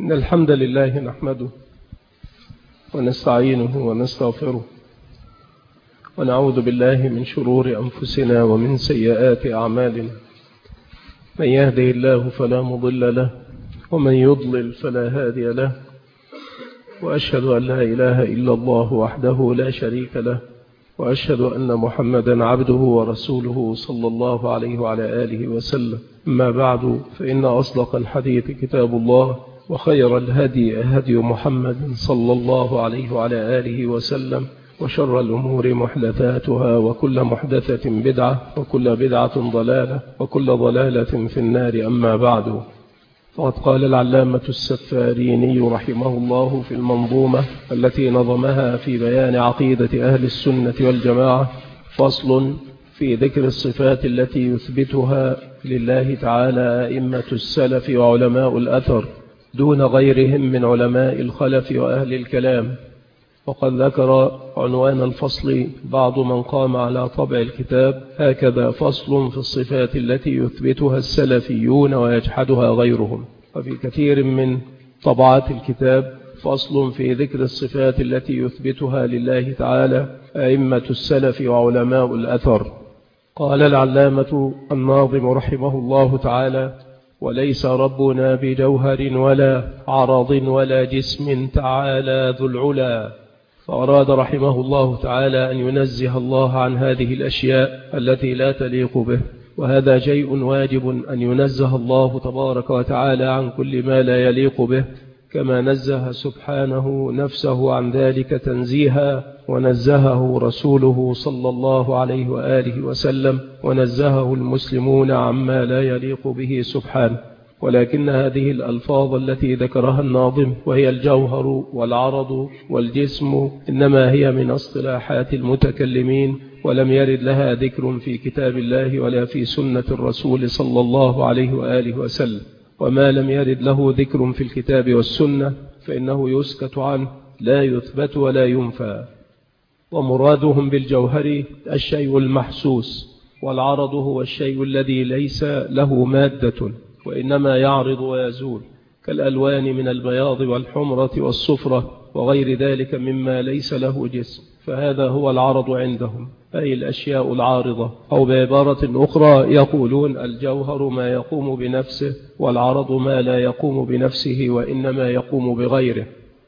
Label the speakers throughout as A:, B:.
A: إن الحمد لله نحمده ونستعينه ونستغفره ونعوذ بالله من شرور أنفسنا ومن سيئات أعمالنا. من يهده الله فلا مضل له ومن يضلل فلا هادي له، وأشهد أن لا إله إلا الله وحده لا شريك له، وأشهد أن محمدا عبده ورسوله صلى الله عليه وعلى آله وسلم. أما بعد، فإن أصدق الحديث كتاب الله، وخير الهدي هدي محمد صلى الله عليه وعلى آله وسلم، وشر الأمور محدثاتها، وكل محدثة بدعة، وكل بدعة ضلالة، وكل ضلالة في النار. أما بعد، فقد قال العلامة السفاريني رحمه الله في المنظومة التي نظمها في بيان عقيدة أهل السنة والجماعة: فصل في ذكر الصفات التي يثبتها لله تعالى أئمة السلف وعلماء الأثر دون غيرهم من علماء الخلف وأهل الكلام. وقد ذكر عنوان الفصل بعض من قام على طبع الكتاب هكذا: فصل في الصفات التي يثبتها السلفيون ويجحدها غيرهم. وفي كثير من طبعات الكتاب فصل في ذكر الصفات التي يثبتها لله تعالى أئمة السلف وعلماء الأثر. قال العلامة الناظم رحمه الله تعالى: وليس ربنا بجوهر ولا عرض ولا جسم تعالى ذو العلا. فأراد رحمه الله تعالى أن ينزه الله عن هذه الأشياء التي لا تليق به، وهذا شيء واجب أن ينزه الله تبارك وتعالى عن كل ما لا يليق به، كما نزه سبحانه نفسه عن ذلك تنزيها، ونزهه رسوله صلى الله عليه وآله وسلم، ونزهه المسلمون عما لا يليق به سبحانه. ولكن هذه الألفاظ التي ذكرها الناظم، وهي الجوهر والعرض والجسم، إنما هي من اصطلاحات المتكلمين، ولم يرد لها ذكر في كتاب الله ولا في سنة الرسول صلى الله عليه وآله وسلم. وما لم يرد له ذكر في الكتاب والسنة فإنه يسكت عنه، لا يثبت ولا ينفى. ومرادهم بالجوهر الشيء المحسوس، والعرض هو الشيء الذي ليس له مادة وإنما يعرض ويزول، كالألوان من البياض والحمرة والصفرة وغير ذلك مما ليس له جسم، فهذا هو العرض عندهم، أي الأشياء العارضة. أو بعبارة أخرى يقولون: الجوهر ما يقوم بنفسه، والعرض ما لا يقوم بنفسه وإنما يقوم بغيره.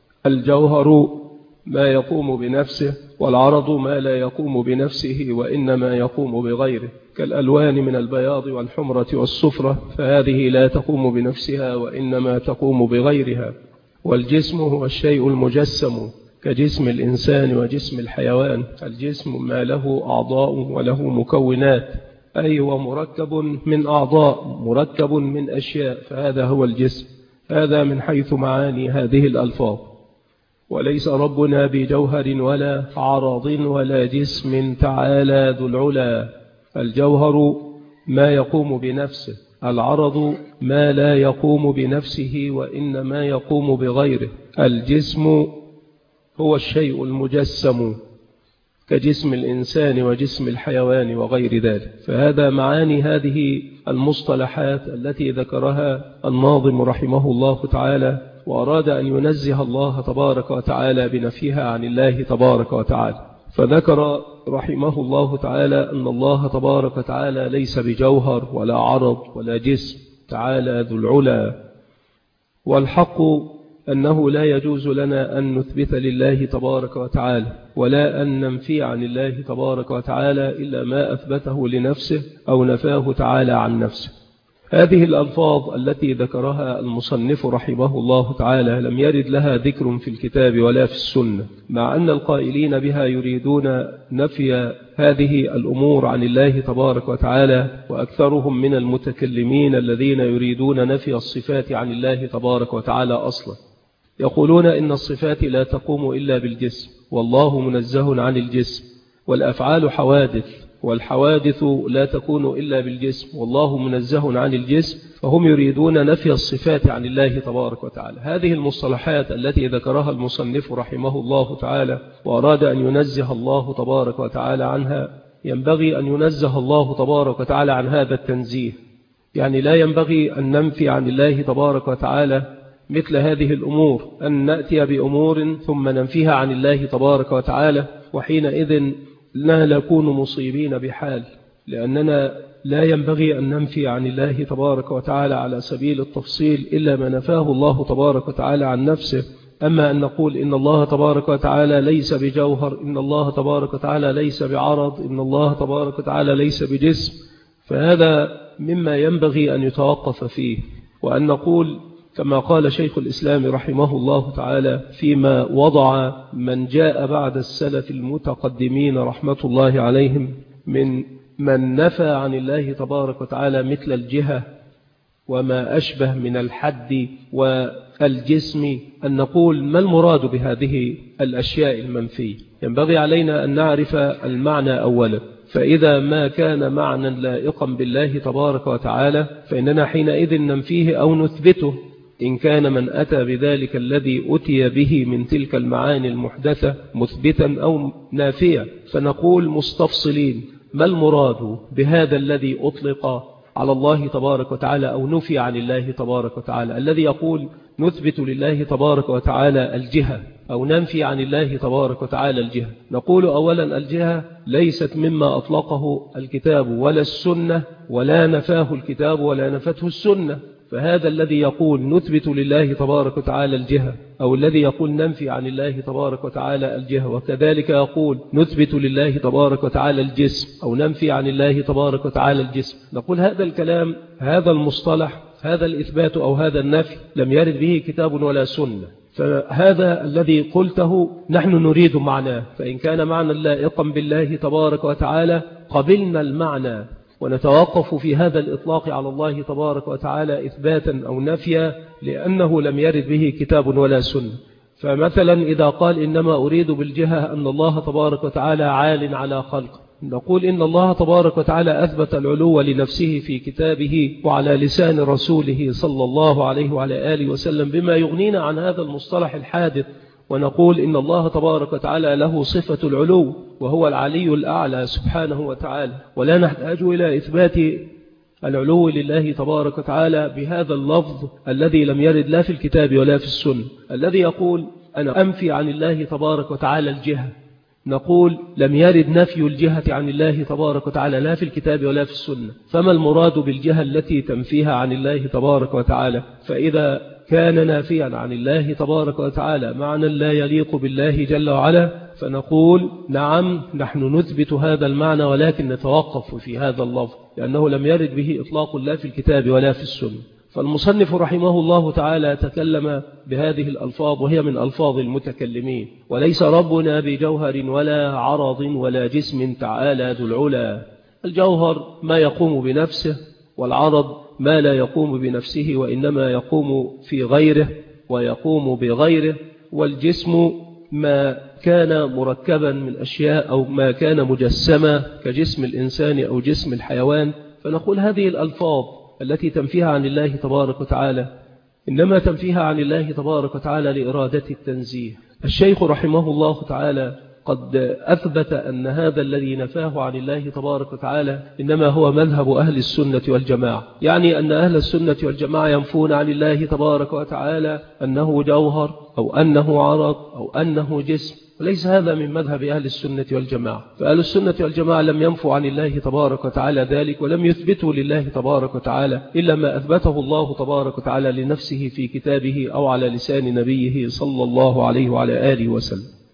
A: الجوهر ما يقوم بنفسه، والعرض ما لا يقوم بنفسه وإنما يقوم بغيره، كالألوان من البياض والحمرة والصفرة، فهذه لا تقوم بنفسها وإنما تقوم بغيرها. والجسم هو الشيء المجسم، كجسم الإنسان وجسم الحيوان. الجسم ما له أعضاء وله مكونات، أي هو مركب من أعضاء، مركب من أشياء، فهذا هو الجسم. هذا من حيث معاني هذه الألفاظ. وليس ربنا بجوهر ولا عرض ولا جسم تعالى ذو العلا. الجوهر ما يقوم بنفسه، العرض ما لا يقوم بنفسه وإنما يقوم بغيره. الجسم هو الشيء المجسم، كجسم الإنسان وجسم الحيوان وغير ذلك. فهذا معاني هذه المصطلحات التي ذكرها الناظم رحمه الله تعالى، وأراد أن ينزه الله تبارك وتعالى بنفيها عن الله تبارك وتعالى. فذكر رحمه الله تعالى أن الله تبارك وتعالى ليس بجوهر ولا عرض ولا جسم تعالى ذو العلا. والحق أنه لا يجوز لنا أن نثبت لله تبارك وتعالى ولا أن ننفي عن الله تبارك وتعالى إلا ما أثبته لنفسه أو نفاه تعالى عن نفسه. هذه الألفاظ التي ذكرها المصنف رحمه الله تعالى لم يرد لها ذكر في الكتاب ولا في السنة، مع أن القائلين بها يريدون نفي هذه الأمور عن الله تبارك وتعالى، وأكثرهم من المتكلمين الذين يريدون نفي الصفات عن الله تبارك وتعالى أصلا. يقولون إن الصفات لا تقوم إلا بالجسم، والله منزه عن الجسم، والأفعال حوادث، والحوادث لا تكون إلا بالجسم، والله منزه عن الجسم. فهم يريدون نفي الصفات عن الله تبارك وتعالى. هذه المصطلحات التي ذكرها المصنف رحمه الله تعالى وأراد أن ينزه الله تبارك وتعالى عنها، ينبغي أن ينزه الله تبارك وتعالى عن هذا التنزيه. يعني لا ينبغي أن ننفي عن الله تبارك وتعالى مثل هذه الأمور، أن نأتي بأمور ثم ننفيها عن الله تبارك وتعالى، وحينئذ لا نكون مصيبين بحال، لأننا لا ينبغي أن ننفي عن الله تبارك وتعالى على سبيل التفصيل إلا ما نفاه الله تبارك وتعالى عن نفسه. أما أن نقول إن الله تبارك وتعالى ليس بجوهر، إن الله تبارك وتعالى ليس بعرض، إن الله تبارك وتعالى ليس بجسم، فهذا مما ينبغي أن يتوقف فيه. وأن نقول كما قال شيخ الإسلام رحمه الله تعالى فيما وضع من جاء بعد السلف المتقدمين رحمة الله عليهم من نفى عن الله تبارك وتعالى مثل الجهة وما أشبه من الحد والجسم، أن نقول ما المراد بهذه الأشياء المنفية؟ ينبغي علينا أن نعرف المعنى أولا، فإذا ما كان معنى لائقا بالله تبارك وتعالى فإننا حينئذ ننفيه أو نثبته، إن كان من أتى بذلك الذي أتي به من تلك المعاني المحدثة مثبتا أو نافيا، فنقول مستفصلين ما المراد بهذا الذي أطلق على الله تبارك وتعالى أو نفي عن الله تبارك وتعالى، الذي يقول نثبت لله تبارك وتعالى الجهة أو ننفي عن الله تبارك وتعالى الجهة. نقول أولا الجهة ليست مما أطلقه الكتاب ولا السنة، ولا نفاه الكتاب ولا نفته السنة، فهذا الذي يقول نثبت لله تبارك وتعالى الجهة أو الذي يقول ننفي عن الله تبارك وتعالى الجهة، وكذلك يقول نثبت لله تبارك وتعالى الجسم أو ننفي عن الله تبارك وتعالى الجسم، نقول هذا الكلام، هذا المصطلح، هذا الإثبات أو هذا النفي لم يرد به كتاب ولا سنة، فهذا الذي قلته نحن نريد معناه، فإن كان معنى لائقا بالله تبارك وتعالى قبلنا المعنى ونتوقف في هذا الإطلاق على الله تبارك وتعالى إثباتا أو نفيا، لأنه لم يرد به كتاب ولا سنة. فمثلا إذا قال إنما أريد بالجهة أن الله تبارك وتعالى عال على خلقه، نقول إن الله تبارك وتعالى أثبت العلو لنفسه في كتابه وعلى لسان رسوله صلى الله عليه وعلى آله وسلم بما يغنينا عن هذا المصطلح الحادث، ونقول إن الله تبارك وتعالى له صفة العلو وهو العلي الأعلى سبحانه وتعالى، ولا نحتاج إلى إثبات العلو لله تبارك وتعالى بهذا اللفظ الذي لم يرد لا في الكتاب ولا في السنة. الذي يقول أنا أنفي عن الله تبارك وتعالى الجهة، نقول لم يرد نفي الجهة عن الله تبارك وتعالى لا في الكتاب ولا في السنة، فما المراد بالجهة التي تنفيها عن الله تبارك وتعالى؟ فإذا كان نافيا عن الله تبارك وتعالى معنى لا يليق بالله جل وعلا، فنقول نعم نحن نثبت هذا المعنى، ولكن نتوقف في هذا اللفظ لأنه لم يرد به إطلاق لا في الكتاب ولا في السنة. فالمصنف رحمه الله تعالى تكلم بهذه الألفاظ وهي من ألفاظ المتكلمين، وليس ربنا بجوهر ولا عرض ولا جسم تعالى ذو العلا. الجوهر ما يقوم بنفسه، والعرض ما لا يقوم بنفسه وإنما يقوم في غيره ويقوم بغيره، والجسم ما كان مركبا من أشياء أو ما كان مجسما كجسم الإنسان أو جسم الحيوان. فنقول هذه الألفاظ التي تنفيها عن الله تبارك وتعالى إنما تنفيها عن الله تبارك وتعالى لإرادة التنزيه. الشيخ رحمه الله تعالى قد أثبت أن هذا الذي نفاه عن الله تبارك وتعالى إنما هو مذهب أهل السنة والجماعة، يعني أن أهل السنة والجماعة ينفون عن الله تبارك وتعالى أنه جوهر أو أنه عرض أو أنه جسم، وليس هذا من مذهب أهل السنة والجماعة. فأهل السنة والجماعة لم ينفوا عن الله تبارك وتعالى ذلك، ولم يثبتوا لله تبارك وتعالى إلا ما أثبته الله تبارك وتعالى لنفسه في كتابه أو على لسان نبيه صلى الله عليه وعلى آله وسلم.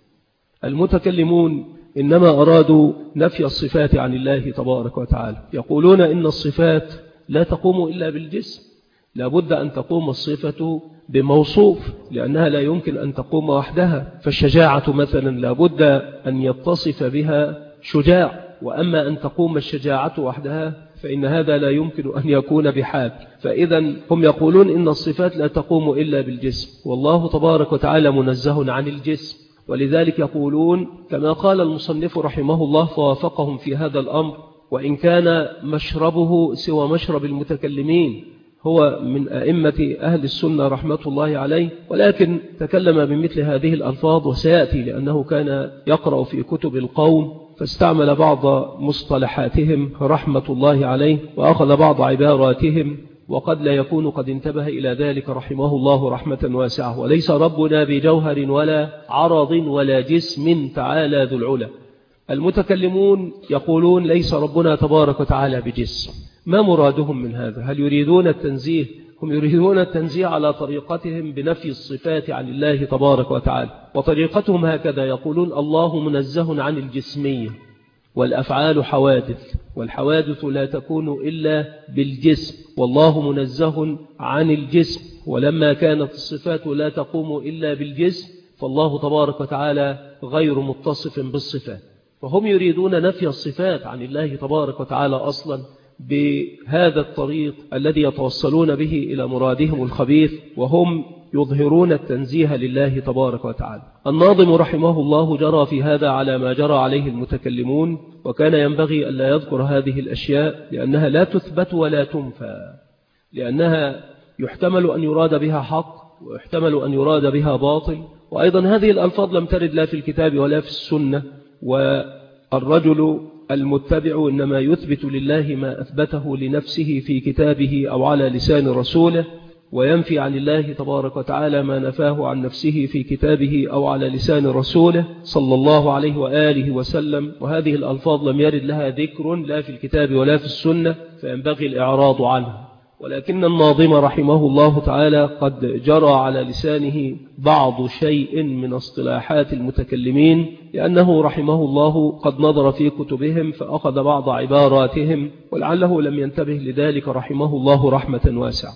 A: المتكلمون إنما أرادوا نفي الصفات عن الله تبارك وتعالى، يقولون إن الصفات لا تقوم إلا بالجسم، لابد أن تقوم الصفة بموصوف لأنها لا يمكن أن تقوم وحدها. فالشجاعة مثلا لابد أن يتصف بها شجاع، وأما أن تقوم الشجاعة وحدها فإن هذا لا يمكن أن يكون بحال. فإذا هم يقولون إن الصفات لا تقوم إلا بالجسم، والله تبارك وتعالى منزه عن الجسم، ولذلك يقولون كما قال المصنف رحمه الله فوافقهم في هذا الأمر، وإن كان مشربه سوى مشرب المتكلمين، هو من أئمة أهل السنة رحمة الله عليه، ولكن تكلم بمثل هذه الألفاظ وسيأتي لأنه كان يقرأ في كتب القوم فاستعمل بعض مصطلحاتهم رحمة الله عليه، وأخذ بعض عباراتهم وقد لا يكون قد انتبه إلى ذلك رحمه الله رحمة واسعة. وليس ربنا بجوهر ولا عرض ولا جسم تعالى ذو العلا. المتكلمون يقولون ليس ربنا تبارك وتعالى بجسم. ما مرادهم من هذا؟ هل يريدون التنزيه؟ هم يريدون التنزيه على طريقتهم بنفي الصفات عن الله تبارك وتعالى، وطريقتهم هكذا، يقولون الله منزه عن الجسمية، والأفعال حوادث، والحوادث لا تكون إلا بالجسم، والله منزه عن الجسم، ولما كانت الصفات لا تقوم إلا بالجسم فالله تبارك وتعالى غير متصف بالصفات. فهم يريدون نفي الصفات عن الله تبارك وتعالى أصلا بهذا الطريق الذي يتوصلون به إلى مرادهم الخبيث، وهم يظهرون التنزيه لله تبارك وتعالى. الناظم رحمه الله جرى في هذا على ما جرى عليه المتكلمون، وكان ينبغي ألا يذكر هذه الأشياء لأنها لا تثبت ولا تنفى، لأنها يحتمل أن يراد بها حق ويحتمل أن يراد بها باطل. وأيضا هذه الألفاظ لم ترد لا في الكتاب ولا في السنة، والرجل المتبع إنما يثبت لله ما أثبته لنفسه في كتابه أو على لسان رسوله، وينفي عن الله تبارك وتعالى ما نفاه عن نفسه في كتابه أو على لسان رسوله صلى الله عليه وآله وسلم. وهذه الألفاظ لم يرد لها ذكر لا في الكتاب ولا في السنة، فينبغي الإعراض عنها. ولكن الناظم رحمه الله تعالى قد جرى على لسانه بعض شيء من اصطلاحات المتكلمين، لأنه رحمه الله قد نظر في كتبهم فأخذ بعض عباراتهم، ولعله لم ينتبه لذلك رحمه الله رحمة واسعة.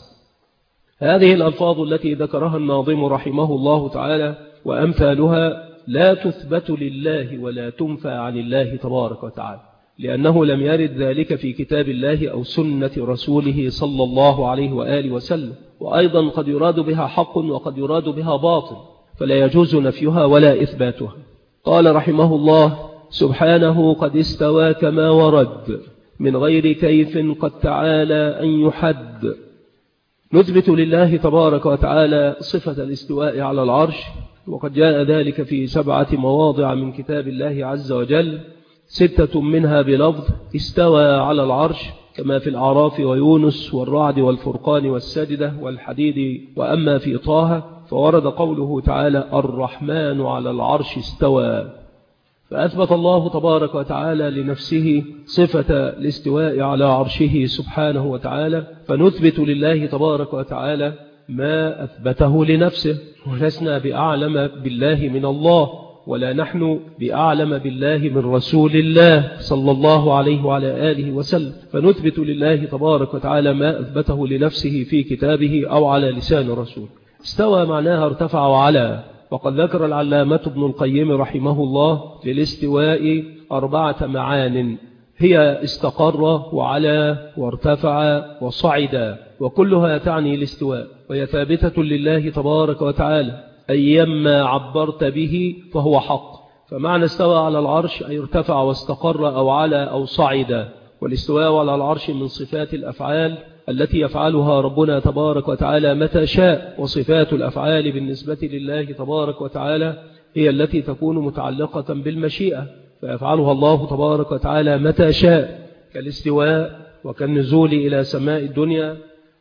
A: هذه الألفاظ التي ذكرها الناظم رحمه الله تعالى وأمثالها لا تثبت لله ولا تنفى عن الله تبارك وتعالى، لأنه لم يرد ذلك في كتاب الله أو سنة رسوله صلى الله عليه وآله وسلم. وأيضا قد يراد بها حق وقد يراد بها باطل، فلا يجوز نفيها ولا إثباتها. قال رحمه الله سبحانه قد استوى كما ورد من غير كيف قد تعالى أن يحد. نثبت لله تبارك وتعالى صفة الاستواء على العرش، وقد جاء ذلك في 7 مواضع من كتاب الله عز وجل، 6 منها بلفظ استوى على العرش كما في الأعراف ويونس والرعد والفرقان والسجدة والحديد. وأما في طه فورد قوله تعالى الرحمن على العرش استوى، فأثبت الله تبارك وتعالى لنفسه صفة الاستواء على عرشه سبحانه وتعالى، فنثبت لله تبارك وتعالى ما أثبته لنفسه، ولسنا بأعلم بالله من الله، ولا نحن بأعلم بالله من رسول الله صلى الله عليه وعلى آله وسلم. فنثبت لله تبارك وتعالى ما أثبته لنفسه في كتابه أو على لسان رسول. استوى معناها ارتفع وعلى، وقد ذكر العلامة ابن القيم رحمه الله للاستواء 4 معان، هي استقر وعلى وارتفع وصعد، وكلها تعني الاستواء، وهي ثابتة لله تبارك وتعالى أيما عبرت به فهو حق. فمعنى استوى على العرش أي ارتفع واستقر أو على أو صعد. والاستواء على العرش من صفات الأفعال التي يفعلها ربنا تبارك وتعالى متى شاء، وصفات الأفعال بالنسبة لله تبارك وتعالى هي التي تكون متعلقة بالمشيئة، فيفعلها الله تبارك وتعالى متى شاء، كالاستواء وكالنزول إلى سماء الدنيا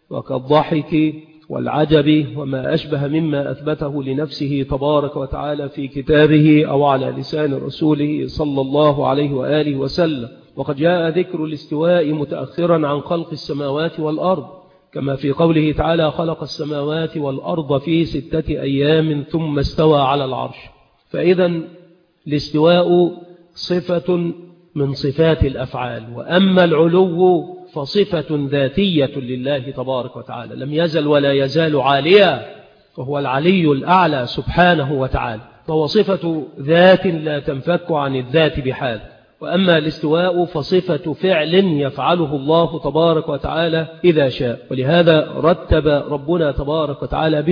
A: وكالضحك والعجب وما أشبه مما أثبته لنفسه تبارك وتعالى في كتابه أو على لسان رسوله صلى الله عليه وآله وسلم. وقد جاء ذكر الاستواء متأخرا عن خلق السماوات والأرض، كما في قوله تعالى خلق السماوات والأرض في 6 أيام ثم استوى على العرش. فإذا الاستواء صفة من صفات الأفعال، وأما العلو فصفة ذاتية لله تبارك وتعالى، لم يزل ولا يزال عاليا، فهو العلي الأعلى سبحانه وتعالى، فهو صفة ذات لا تنفك عن الذات بحال. وأما الاستواء فصفة فعل يفعله الله تبارك وتعالى إذا شاء، ولهذا رتب ربنا تبارك وتعالى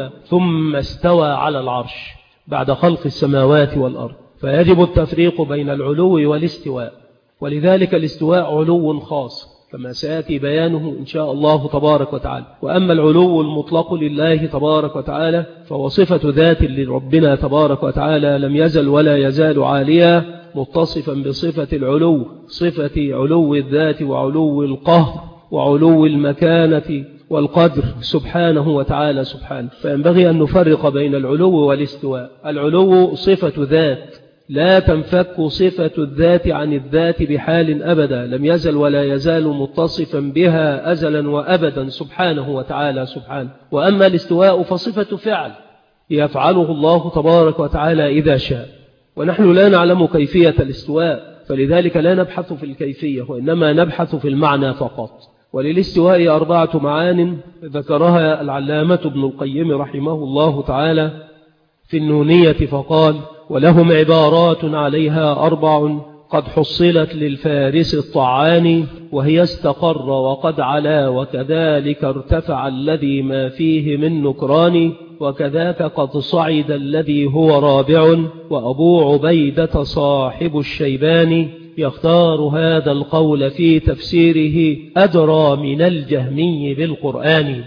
A: ثم استوى على العرش بعد خلق السماوات والأرض، فيجب التفريق بين العلو والاستواء. ولذلك الاستواء علو خاص كما سيأتي بيانه إن شاء الله تبارك وتعالى. وأما العلو المطلق لله تبارك وتعالى فهو صفة ذات لربنا تبارك وتعالى، لم يزل ولا يزال عاليا، متصفا بصفة العلو، صفة علو الذات وعلو القهر وعلو المكانة والقدر سبحانه وتعالى سبحانه. فينبغي أن نفرق بين العلو والاستواء. العلو صفة ذات لا تنفك صفة الذات عن الذات بحال أبدا، لم يزل ولا يزال متصفا بها أزلا وأبدا سبحانه وتعالى سبحانه. وأما الاستواء فصفة فعل يفعله الله تبارك وتعالى إذا شاء، ونحن لا نعلم كيفية الاستواء، فلذلك لا نبحث في الكيفية وإنما نبحث في المعنى فقط. وللاستواء 4 معان ذكرها العلامة ابن القيم رحمه الله تعالى في النونية، فقال: ولهم عبارات عليها 4 قد حصلت للفارس الطعان، وهي استقر وقد علا وكذلك ارتفع الذي ما فيه من نكران، وكذاك قد صعد الذي هو رابع، وأبو عبيدة صاحب الشيبان يختار هذا القول في تفسيره أدرى من الجهمي بالقرآن.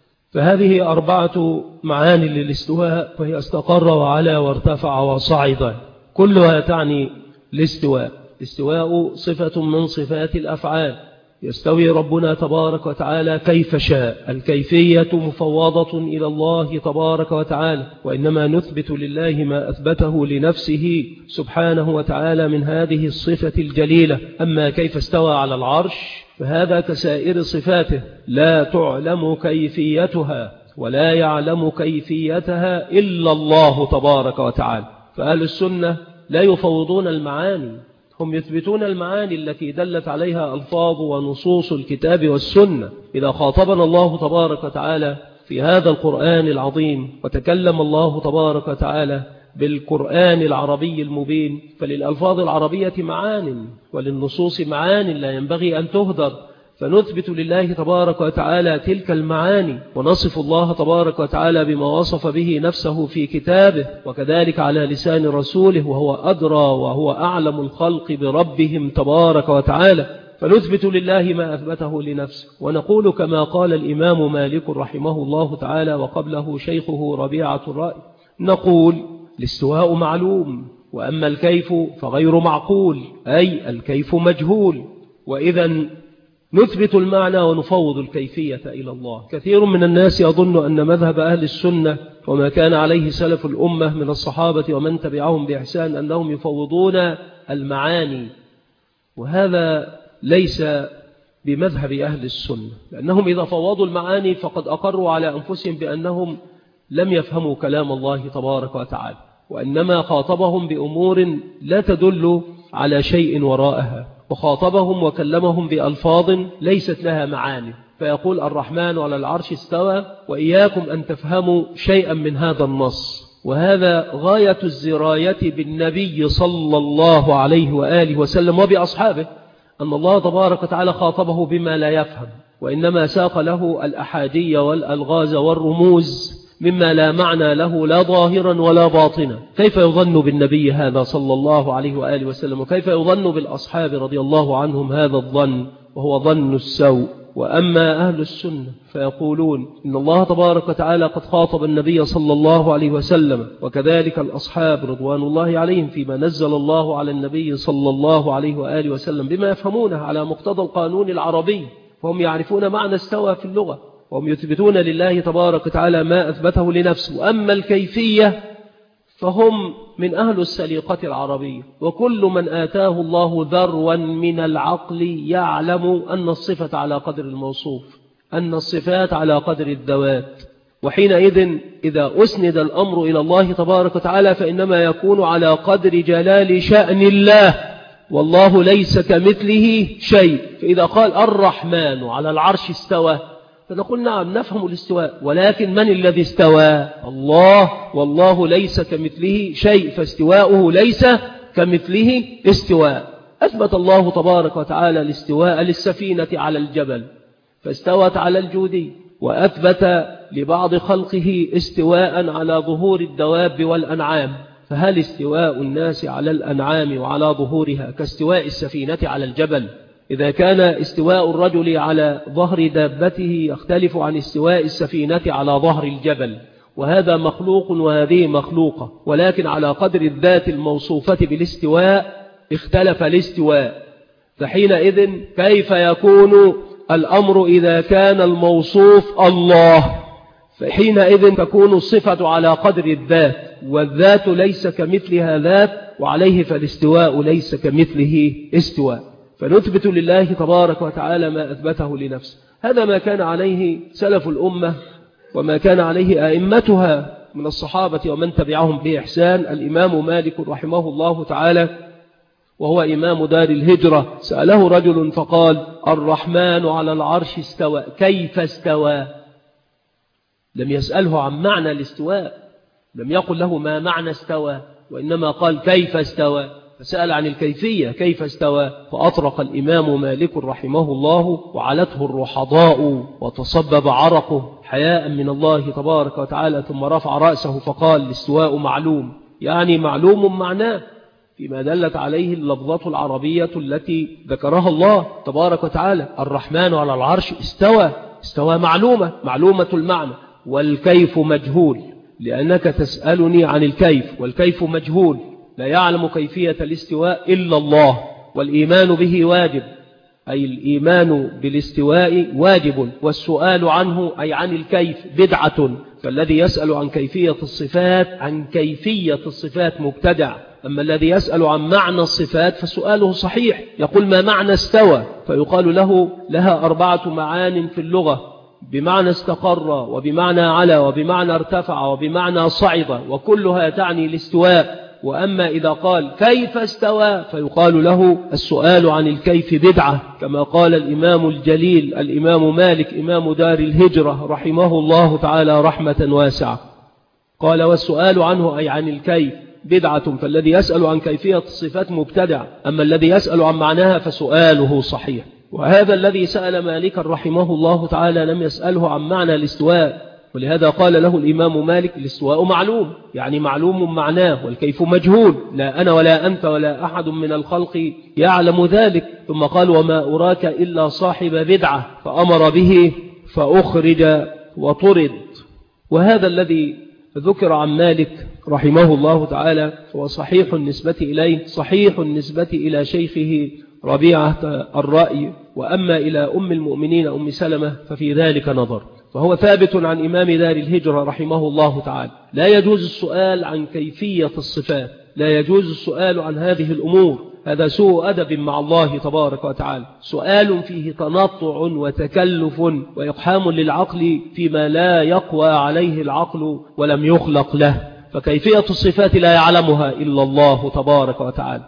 A: فهذه 4 معاني للاستواء، وهي استقر وعلا وارتفع وصعد، كلها تعني الاستواء. الاستواء صفة من صفات الأفعال، يستوي ربنا تبارك وتعالى كيف شاء. الكيفية مفوضة إلى الله تبارك وتعالى، وإنما نثبت لله ما أثبته لنفسه سبحانه وتعالى من هذه الصفة الجليلة. أما كيف استوى على العرش فهذا كسائر صفاته لا تعلم كيفيتها ولا يعلم كيفيتها إلا الله تبارك وتعالى. فأهل السنة لا يفوضون المعاني، هم يثبتون المعاني التي دلت عليها ألفاظ ونصوص الكتاب والسنة. إذا خاطبنا الله تبارك وتعالى في هذا القرآن العظيم وتكلم الله تبارك وتعالى بالقرآن العربي المبين، فللألفاظ العربية معان وللنصوص معان لا ينبغي أن تهدر، فنثبت لله تبارك وتعالى تلك المعاني ونصف الله تبارك وتعالى بما وصف به نفسه في كتابه، وكذلك على لسان رسوله، وهو أدرى وهو أعلم الخلق بربهم تبارك وتعالى. فنثبت لله ما أثبته لنفسه، ونقول كما قال الإمام مالك رحمه الله تعالى وقبله شيخه ربيعة الرأي، نقول الاستواء معلوم، وأما الكيف فغير معقول، أي الكيف مجهول. وإذا نثبت المعنى ونفوض الكيفية إلى الله. كثير من الناس يظن أن مذهب أهل السنة وما كان عليه سلف الأمة من الصحابة ومن تبعهم بإحسان أنهم يفوضون المعاني، وهذا ليس بمذهب أهل السنة، لأنهم إذا فوضوا المعاني فقد أقروا على أنفسهم بأنهم لم يفهموا كلام الله تبارك وتعالى، وإنما خاطبهم بأمور لا تدل على شيء وراءها، وخاطبهم وكلمهم بألفاظ ليست لها معاني، فيقول الرحمن على العرش استوى، وإياكم أن تفهموا شيئا من هذا النص. وهذا غاية الزراية بالنبي صلى الله عليه وآله وسلم وبأصحابه، أن الله تبارك وتعالى خاطبه بما لا يفهم، وإنما ساق له الأحادي والألغاز والرموز مما لا معنى له لا ظاهرا ولا باطنا. كيف يظن بالنبي هذا صلى الله عليه وآله وسلم، وكيف يظن بالأصحاب رضي الله عنهم هذا الظن، وهو ظن السوء. وأما أهل السنة فيقولون إن الله تبارك وتعالى قد خاطب النبي صلى الله عليه وسلم وكذلك الأصحاب رضوان الله عليهم فيما نزل الله على النبي صلى الله عليه وآله وسلم بما يفهمونه على مقتضى القانون العربي، فهم يعرفون معنى استوى في اللغة، وهم يثبتون لله تبارك وتعالى ما أثبته لنفسه. وأما الكيفية فهم من أهل السليقة العربية، وكل من آتاه الله ذروا من العقل يعلم أن الصفة على قدر الموصوف، أن الصفات على قدر الذوات، وحينئذ إذا أسند الأمر إلى الله تبارك وتعالى فإنما يكون على قدر جلال شأن الله، والله ليس كمثله شيء. فإذا قال الرحمن على العرش استوى فنقول نعم نفهم الاستواء، ولكن من الذي استوى؟ الله، والله ليس كمثله شيء، فاستواؤه ليس كمثله استواء. أثبت الله تبارك وتعالى الاستواء للسفينة على الجبل فاستوت على الجودي، وأثبت لبعض خلقه استواء على ظهور الدواب والأنعام، فهل استواء الناس على الأنعام وعلى ظهورها كاستواء السفينة على الجبل؟ إذا كان استواء الرجل على ظهر دابته يختلف عن استواء السفينة على ظهر الجبل، وهذا مخلوق وهذه مخلوقة، ولكن على قدر الذات الموصوفة بالاستواء اختلف الاستواء. فحينئذ كيف يكون الأمر إذا كان الموصوف الله، فحينئذ تكون الصفة على قدر الذات، والذات ليس كمثلها ذات، وعليه فالاستواء ليس كمثله استواء، فنثبت لله تبارك وتعالى ما أثبته لنفسه. هذا ما كان عليه سلف الأمة وما كان عليه أئمتها من الصحابة ومن تبعهم بإحسان. الإمام مالك رحمه الله تعالى وهو إمام دار الهجرة سأله رجل فقال: الرحمن على العرش استوى، كيف استوى؟ لم يسأله عن معنى الاستواء، لم يقل له ما معنى استوى، وإنما قال كيف استوى، فسأل عن الكيفية كيف استوى. فأطرق الإمام مالك رحمه الله وعلته الرحضاء وتصبب عرقه حياء من الله تبارك وتعالى، ثم رفع رأسه فقال: الاستواء معلوم، يعني معلوم معناه، فيما دلت عليه اللفظة العربية التي ذكرها الله تبارك وتعالى. الرحمن على العرش استوى، استوى معلومة المعنى، والكيف مجهول، لأنك تسألني عن الكيف، والكيف مجهول، لا يعلم كيفية الاستواء إلا الله، والإيمان به واجب، أي الإيمان بالاستواء واجب، والسؤال عنه أي عن الكيف بدعة، فالذي يسأل عن كيفية الصفات مبتدع، أما الذي يسأل عن معنى الصفات فسؤاله صحيح، يقول ما معنى استوى؟ فيقال له لها 4 معان في اللغة، بمعنى استقر، وبمعنى علا، وبمعنى ارتفع، وبمعنى صعد، وكلها تعني الاستواء. وأما إذا قال كيف استوى فيقال له السؤال عن الكيف بدعة، كما قال الإمام الجليل الإمام مالك إمام دار الهجرة رحمه الله تعالى رحمة واسعة، قال: والسؤال عنه أي عن الكيف بدعة، فالذي يسأل عن كيفية الصفات مبتدع، أما الذي يسأل عن معناها فسؤاله صحيح. وهذا الذي سأل مالك رحمه الله تعالى لم يسأله عن معنى الاستواء، ولهذا قال له الإمام مالك: الاستواء معلوم، يعني معلوم معناه، والكيف مجهول، لا أنا ولا أنت ولا أحد من الخلق يعلم ذلك. ثم قال: وما أراك إلا صاحب بدعة، فأمر به فأخرج وطرد. وهذا الذي ذكر عن مالك رحمه الله تعالى هو صحيح النسبة إليه، صحيح النسبة إلى شيخه ربيعة الرأي، وأما إلى أم المؤمنين أم سلمة ففي ذلك نظر، فهو ثابت عن إمام دار الهجرة رحمه الله تعالى. لا يجوز السؤال عن كيفية الصفات، لا يجوز السؤال عن هذه الأمور، هذا سوء أدب مع الله تبارك وتعالى، سؤال فيه تنطع وتكلف وإقحام للعقل فيما لا يقوى عليه العقل ولم يخلق له، فكيفية الصفات لا يعلمها إلا الله تبارك وتعالى.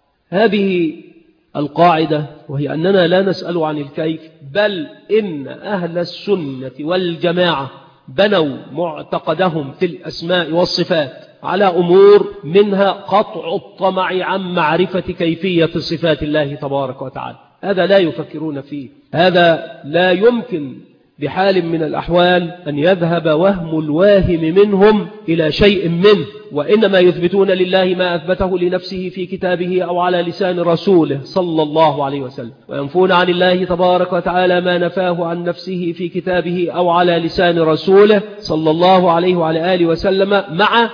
A: هذه القاعدة، وهي أننا لا نسأل عن الكيف، بل إن أهل السنة والجماعة بنوا معتقدهم في الأسماء والصفات على أمور منها قطع الطمع عن معرفة كيفية صفات الله تبارك وتعالى. هذا لا يفكرون فيه، هذا لا يمكن بحال من الأحوال أن يذهب وهم الواهم منهم إلى شيء منه، وإنما يثبتون لله ما أثبته لنفسه في كتابه أو على لسان رسوله صلى الله عليه وسلم، وينفون عن الله تبارك وتعالى ما نفاه عن نفسه في كتابه أو على لسان رسوله صلى الله عليه وعلى آله وسلم، مع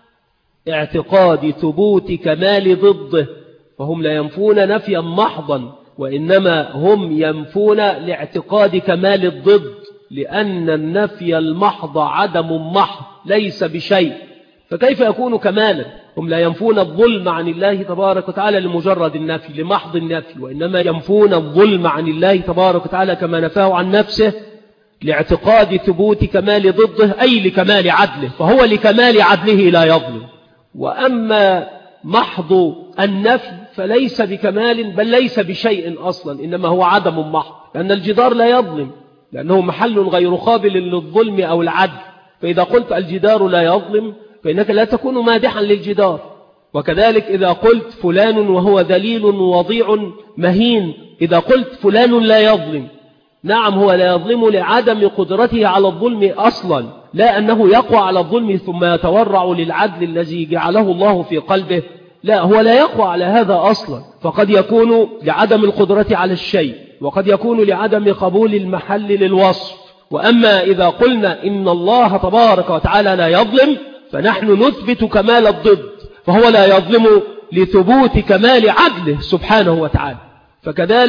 A: اعتقاد ثبوت كمال ضده. فهم لا ينفون نفيا محضا، وإنما هم ينفون لاعتقاد كمال الضد، لأن النفي المحض عدم محض ليس بشيء، فكيف يكون كمالا؟ هم لا ينفون الظلم عن الله تبارك وتعالى لمجرد النفي لمحض النفي، وإنما ينفون الظلم عن الله تبارك وتعالى كما نفاه عن نفسه لاعتقاد ثبوت كمال ضده، أي لكمال عدله، فهو لكمال عدله لا يظلم. وأما محض النفي فليس بكمال، بل ليس بشيء أصلا، إنما هو عدم محض، لأن الجدار لا يظلم، لأنه محل غير قابل للظلم أو العدل. فإذا قلت الجدار لا يظلم فإنك لا تكون مادحا للجدار. وكذلك إذا قلت فلان وهو ذليل وضيع مهين، إذا قلت فلان لا يظلم، نعم هو لا يظلم لعدم قدرته على الظلم أصلا، لا أنه يقوى على الظلم ثم يتورع للعدل الذي جعله الله في قلبه، لا، هو لا يقوى على هذا أصلا، فقد يكون لعدم القدرة على الشيء، وقد يكون لعدم قبول المحل للوصف. وأما إذا قلنا إن الله تبارك وتعالى لا يظلم فنحن نثبت كمال الضد، فهو لا يظلم لثبوت كمال عدله سبحانه وتعالى. فكذلك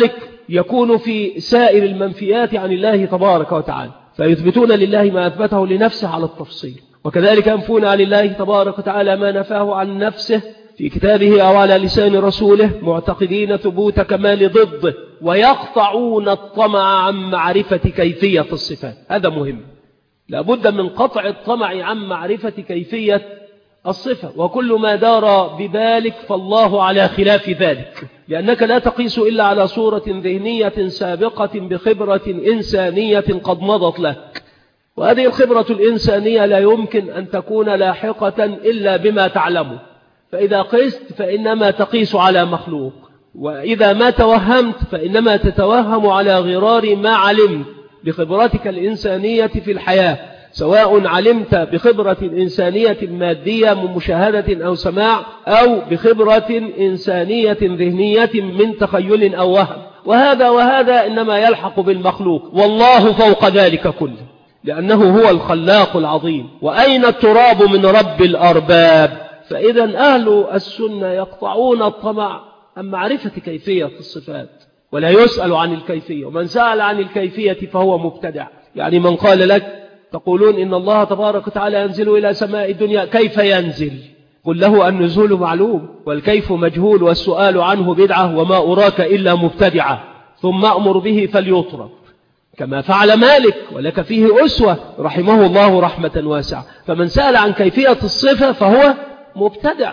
A: يكون في سائر المنفيات عن الله تبارك وتعالى، فيثبتون لله ما أثبته لنفسه على التفصيل، وكذلك ينفون عن الله تبارك وتعالى ما نفاه عن نفسه في كتابه أو على لسان رسوله، معتقدين ثبوت كمال ضده، ويقطعون الطمع عن معرفة كيفية الصفات. هذا مهم، لابد من قطع الطمع عن معرفة كيفية الصفة، وكل ما دار ببالك فالله على خلاف ذلك، لأنك لا تقيس إلا على صورة ذهنية سابقة بخبرة إنسانية قد مضت لك، وهذه الخبرة الإنسانية لا يمكن أن تكون لاحقة إلا بما تعلمه، فإذا قست فإنما تقيس على مخلوق، وإذا ما توهمت فإنما تتوهم على غرار ما علمت بخبرتك الإنسانية في الحياة، سواء علمت بخبرة إنسانية مادية من مشاهدة أو سماع، أو بخبرة إنسانية ذهنية من تخيل أو وهم، وهذا إنما يلحق بالمخلوق، والله فوق ذلك كله، لأنه هو الخلاق العظيم. وأين التراب من رب الأرباب؟ فإذا أهل السنة يقطعون الطمع عن معرفة كيفية الصفات، ولا يسأل عن الكيفية، ومن سأل عن الكيفية فهو مبتدع. يعني من قال لك تقولون إن الله تبارك وتعالى ينزل إلى سماء الدنيا، كيف ينزل؟ قل له النزول معلوم والكيف مجهول والسؤال عنه بدعة، وما أراك إلا مبتدعة، ثم أمر به فليطرد كما فعل مالك، ولك فيه أسوة رحمه الله رحمة واسعة. فمن سأل عن كيفية الصفة فهو مبتدع.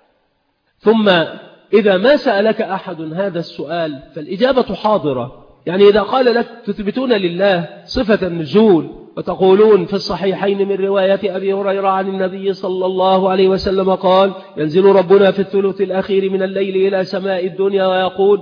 A: ثم إذا ما سألك أحد هذا السؤال فالإجابة حاضرة. يعني إذا قال لك تثبتون لله صفة النزول وتقولون في الصحيحين من رواية أبي هريرة عن النبي صلى الله عليه وسلم قال: ينزل ربنا في الثلث الأخير من الليل إلى سماء الدنيا ويقول،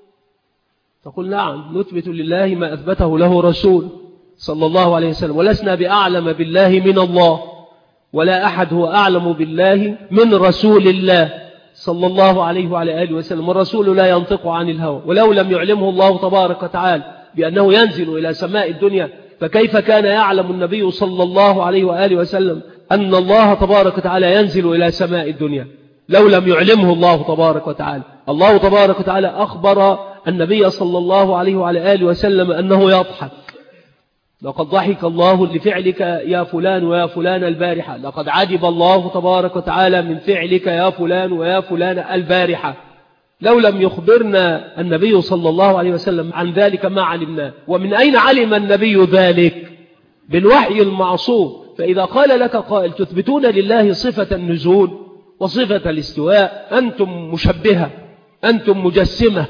A: تقول نعم نثبت لله ما أثبته له رسول صلى الله عليه وسلم، ولسنا بأعلم بالله من الله، ولا أحد هو أعلم بالله من رسول الله صلى الله عليه وعلى آله وسلم، والرسول لا ينطق عن الهوى، ولو لم يعلمه الله تبارك وتعالى بأنه ينزل إلى سماء الدنيا، فكيف كان يعلم النبي صلى الله عليه وآله وسلم أن الله تبارك وتعالى ينزل إلى سماء الدنيا لو لم يعلمه الله تبارك وتعالى؟ الله تبارك وتعالى أخبر النبي صلى الله عليه وعلى آله وسلم أنه يضحك: لقد ضحك الله لفعلك يا فلان ويا فلان البارحة، لقد عجب الله تبارك وتعالى من فعلك يا فلان ويا فلان البارحة. لو لم يخبرنا النبي صلى الله عليه وسلم عن ذلك ما علمناه. ومن أين علم النبي ذلك؟ بالوحي المعصوم. فإذا قال لك قائل تثبتون لله صفة النزول وصفة الاستواء، أنتم مشبهة، أنتم مجسمة،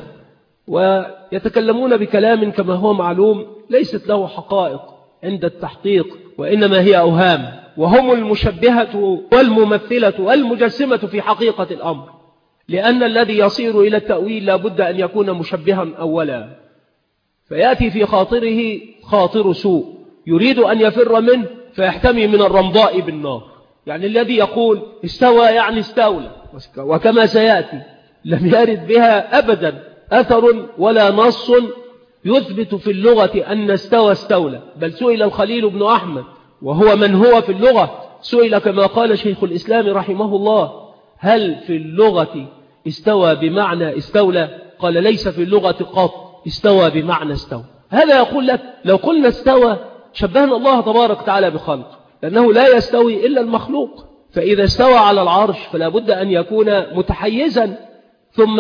A: ويتكلمون بكلام كما هو معلوم ليست له حقائق عند التحقيق، وإنما هي أوهام، وهم المشبهة والممثلة والمجسمة في حقيقة الأمر، لأن الذي يصير إلى التأويل لابد أن يكون مشبها أولا، فيأتي في خاطره خاطر سوء يريد أن يفر منه فيحتمي من الرمضاء بالنار. يعني الذي يقول استوى يعني استولى، وكما سيأتي لم يرد بها أبدا أثر ولا نص يثبت في اللغة أن استوى استولى، بل سئل الخليل بن أحمد وهو من هو في اللغة، سئل كما قال شيخ الإسلام رحمه الله: هل في اللغة استوى بمعنى استولى؟ قال: ليس في اللغة قط استوى بمعنى استوى. هذا يقول لك لو قلنا استوى شبهنا الله تبارك وتعالى بخلق، لأنه لا يستوي إلا المخلوق، فإذا استوى على العرش فلا بد أن يكون متحيزا، ثم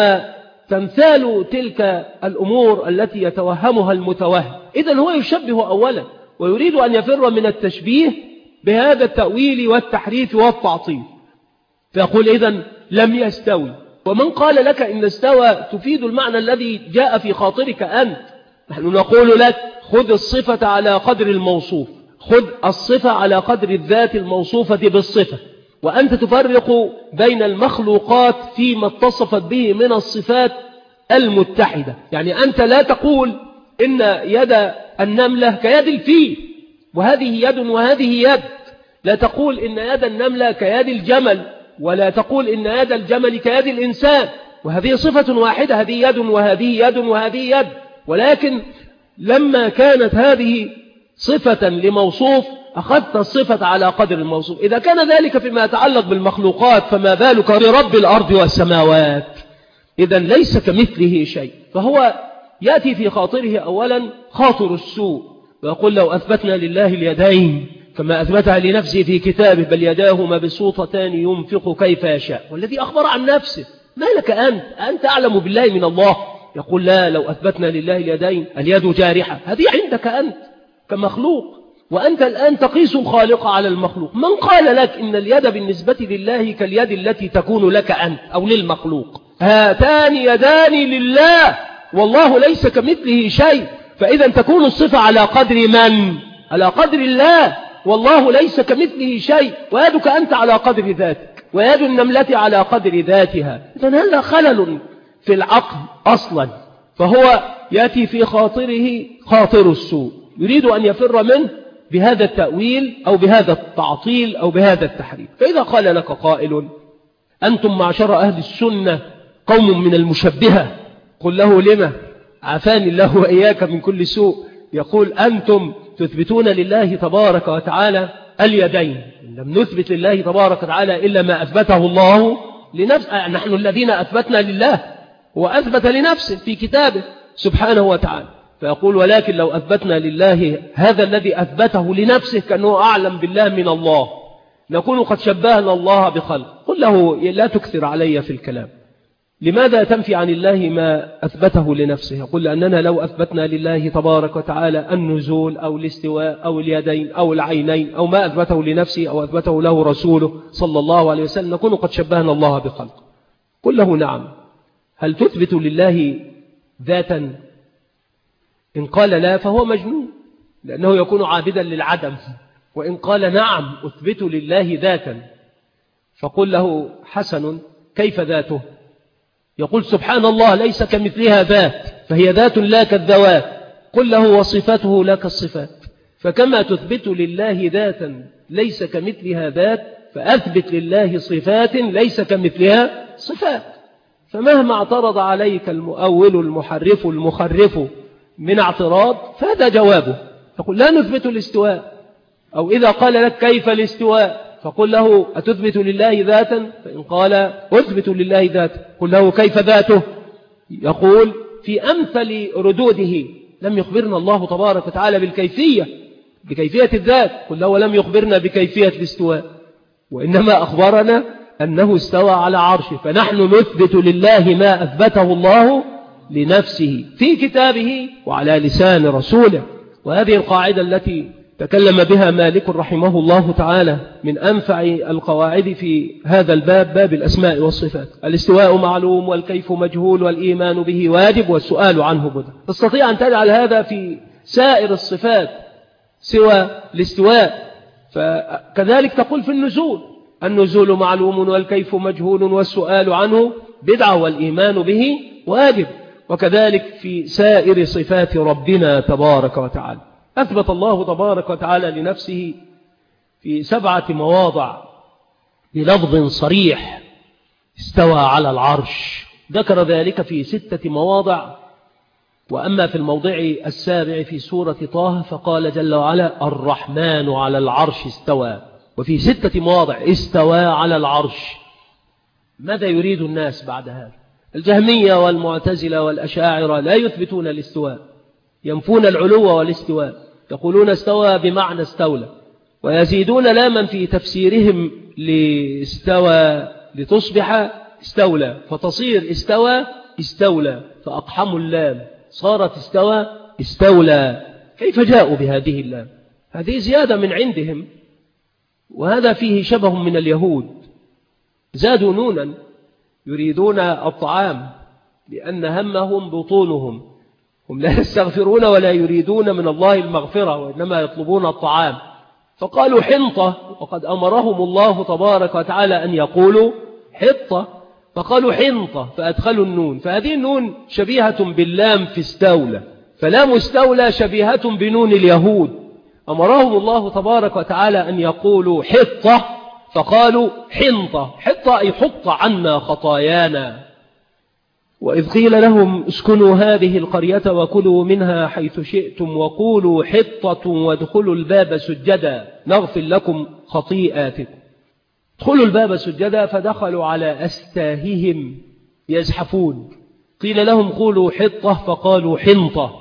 A: تمثال تلك الأمور التي يتوهمها المتوهم. إذن هو يشبه أولا ويريد أن يفر من التشبيه بهذا التأويل والتحريف والتعطيل، فيقول إذن لم يستوي. ومن قال لك إن استوى تفيد المعنى الذي جاء في خاطرك أنت، نحن نقول لك خذ الصفة على قدر الموصوف، خذ الصفة على قدر الذات الموصوفة بالصفة، وأنت تفرق بين المخلوقات فيما اتصفت به من الصفات المتحدة. يعني أنت لا تقول إن يد النملة كيد الفيل وهذه يد وهذه يد، لا تقول إن يد النملة كيد الجمل، ولا تقول إن يد الجمل كيد الإنسان، وهذه صفة واحدة، هذه يد وهذه يد وهذه يد، ولكن لما كانت هذه صفة لموصوف أخذت الصفة على قدر الموصوف. إذا كان ذلك فيما يتعلق بالمخلوقات فما بالك برب الأرض والسماوات؟ إذن ليس كمثله شيء. فهو يأتي في خاطره أولا خاطر السوء، ويقول لو أثبتنا لله اليدين كما أثبتها لنفسه في كتابه بل يداه مبسوطتان ينفق كيف يشاء، والذي أخبر عن نفسه. ما لك أنت أعلم بالله من الله. يقول لا، لو أثبتنا لله اليدين اليد جارحة، هذه عندك أنت كمخلوق، وأنت الآن تقيس الخالق على المخلوق. من قال لك إن اليد بالنسبة لله كاليد التي تكون لك أنت أو للمخلوق؟ هاتان يدان لله والله ليس كمثله شيء. فإذا تكون الصفة على قدر من؟ على قدر الله، والله ليس كمثله شيء. ويدك أنت على قدر ذاتك، ويد النملة على قدر ذاتها. إذن هذا خلل في العقل أصلا. فهو يأتي في خاطره خاطر السوء، يريد أن يفر منه بهذا التأويل أو بهذا التعطيل أو بهذا التحريف. فإذا قال لك قائل أنتم معشر أهل السنة قوم من المشبهة، قل له لما؟ عافاني الله وإياك من كل سوء. يقول أنتم تثبتون لله تبارك وتعالى اليدين، لم نثبت لله تبارك وتعالى إلا ما أثبته الله لنفسه. نحن الذين أثبتنا لله وأثبت لنفسه في كتابه سبحانه وتعالى. فيقول ولكن لو أثبتنا لله هذا الذي أثبته لنفسه كأنه أعلم بالله من الله، نكون قد شبهنا الله بخلق. قل له لا تكثر علي في الكلام، لماذا تنفي عن الله ما أثبته لنفسه؟ يقول لأننا لو أثبتنا لله تبارك وتعالى النزول أو الاستواء أو اليدين أو العينين أو ما أثبته لنفسه أو أثبته له رسوله صلى الله عليه وسلم نكون قد شبهنا الله بخلق. قل له نعم. هل تثبت لله ذاتا؟ إن قال لا فهو مجنون، لأنه يكون عابدا للعدم. وإن قال نعم أثبت لله ذاتا، فقل له حسن، كيف ذاته؟ يقول سبحان الله ليس كمثلها ذات، فهي ذات لا كالذوات. قل له وصفاته لا كالصفات. فكما تثبت لله ذاتا ليس كمثلها ذات، فأثبت لله صفات ليس كمثلها صفات. فمهما اعترض عليك المؤول المحرف المخرف من اعتراض فهذا جوابه. فقل لا نثبت الاستواء، أو إذا قال لك كيف الاستواء فقل له أتثبت لله ذاتا؟ فإن قال أثبت لله ذاتا قل له كيف ذاته؟ يقول في أمثل ردوده لم يخبرنا الله تبارك وتعالى بكيفية الذات. قل له ولم يخبرنا بكيفية الاستواء، وإنما أخبرنا أنه استوى على عرشه. فنحن نثبت لله ما أثبته الله لنفسه في كتابه وعلى لسان رسوله. وهذه القاعدة التي تكلم بها مالك رحمه الله تعالى من أنفع القواعد في هذا الباب، باب الأسماء والصفات. الاستواء معلوم والكيف مجهول والإيمان به واجب والسؤال عنه بدعة. تستطيع أن تجعل هذا في سائر الصفات سوى الاستواء. فكذلك تقول في النزول معلوم والكيف مجهول والسؤال عنه بدعة والإيمان به واجب. وكذلك في سائر صفات ربنا تبارك وتعالى أثبت الله تبارك وتعالى لنفسه في 7 مواضع بلفظ صريح استوى على العرش. ذكر ذلك في 6 مواضع، وأما في الموضع 7 في سورة طه فقال جل وعلا الرحمن على العرش استوى. وفي 6 مواضع استوى على العرش. ماذا يريد الناس بعد هذا؟ الجهمية والمعتزلة والأشاعرة لا يثبتون الاستواء، ينفون العلو والاستواء، يقولون استوى بمعنى استولى، ويزيدون لاما في تفسيرهم لاستوى لتصبح استولى، فتصير استوى استولى، فأقحموا اللام صارت استوى استولى. كيف جاءوا بهذه اللام؟ هذه زيادة من عندهم، وهذا فيه شبه من اليهود. زادوا نونا يريدون الطعام لأن همهم بطونهم، هم لا يستغفرون ولا يريدون من الله المغفرة وإنما يطلبون الطعام. فقالوا حنطة، وقد أمرهم الله تبارك وتعالى أن يقولوا حطة، فقالوا حنطة فأدخلوا النون. فهذه النون شبيهة باللام في استولى، فلام استولى شبيهة بنون اليهود. أمرهم الله تبارك وتعالى أن يقولوا حطة فقالوا حنطة. حطة أي حط عنا خطايانا. وإذ قيل لهم اسكنوا هذه القرية وكلوا منها حيث شئتم وقولوا حطة وادخلوا الباب سجدا نغفر لكم خطيئاتكم. ادخلوا الباب سجدا، فدخلوا على أستاههم يزحفون. قيل لهم قولوا حطة فقالوا حنطة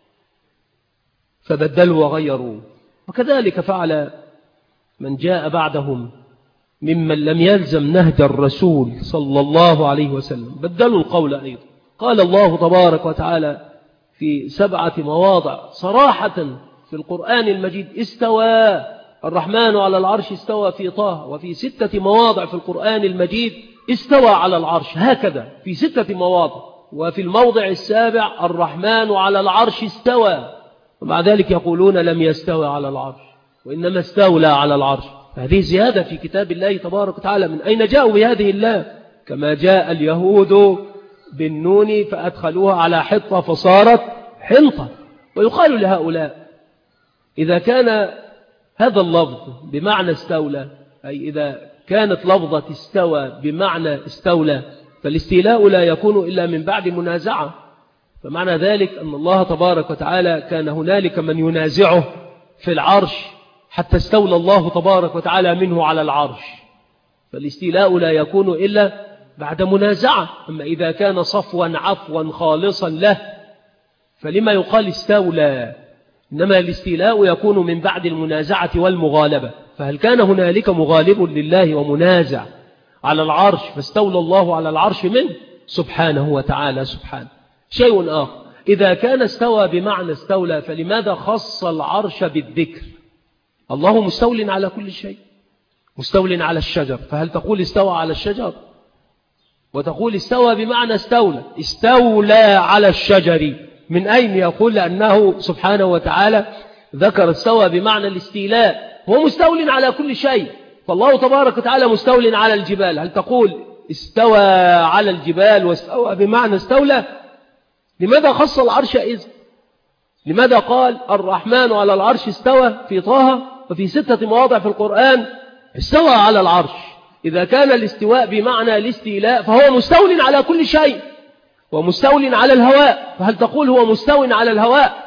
A: فبدلوا وغيروا. وكذلك فعل من جاء بعدهم ممن لم يلزم نهج الرسول صلى الله عليه وسلم، بدلوا القول أيضا. قال الله تبارك وتعالى في 7 مواضع صراحة في القرآن المجيد استوى الرحمن على العرش استوى في طه، وفي 6 مواضع في القرآن المجيد استوى على العرش هكذا في 6 مواضع، وفي الموضع السابع الرحمن على العرش استوى، ومع ذلك يقولون لم يستوى على العرش وإنما استولى على العرش. هذه زيادة في كتاب الله تبارك وتعالى. من أين جاءوا بهذه الله؟ كما جاء اليهود بالنون فأدخلوها على حطة فصارت حنطة. ويقال لهؤلاء إذا كان هذا اللفظ بمعنى استولى، أي إذا كانت لفظة استوى بمعنى استولى، فالاستيلاء لا يكون إلا من بعد منازعة. فمعنى ذلك أن الله تبارك وتعالى كان هنالك من ينازعه في العرش حتى استولى الله تبارك وتعالى منه على العرش، فالاستيلاء لا يكون إلا بعد منازعة. أما إذا كان صفوا عفوا خالصا له فلما يقال استولى؟ إنما الاستيلاء يكون من بعد المنازعة والمغالبة. فهل كان هنالك مغالب لله ومنازع على العرش فاستولى الله على العرش منه سبحانه وتعالى؟ سبحانه. شيء آخر، إذا كان استوى بمعنى استولى فلماذا خص العرش بالذكر؟ الله مستول على كل شيء، مستول على الشجر، فهل تقول استوى على الشجر؟ وتقول استوى بمعنى استولى، استولى على الشجر، من أين يقول أنه سبحانه وتعالى ذكر استوى بمعنى الاستيلاء؟ هو مستول على كل شيء. فالله تبارك وتعالى مستول على الجبال، هل تقول استوى على الجبال واستوى بمعنى استولى؟ لماذا خص العرش إذن؟ لماذا قال الرحمن على العرش استوى في طه وفي 6 مواضع في القرآن استوى على العرش؟ إذا كان الاستواء بمعنى الاستيلاء فهو مستول على كل شيء ومستول على الهواء، فهل تقول هو مستول على الهواء؟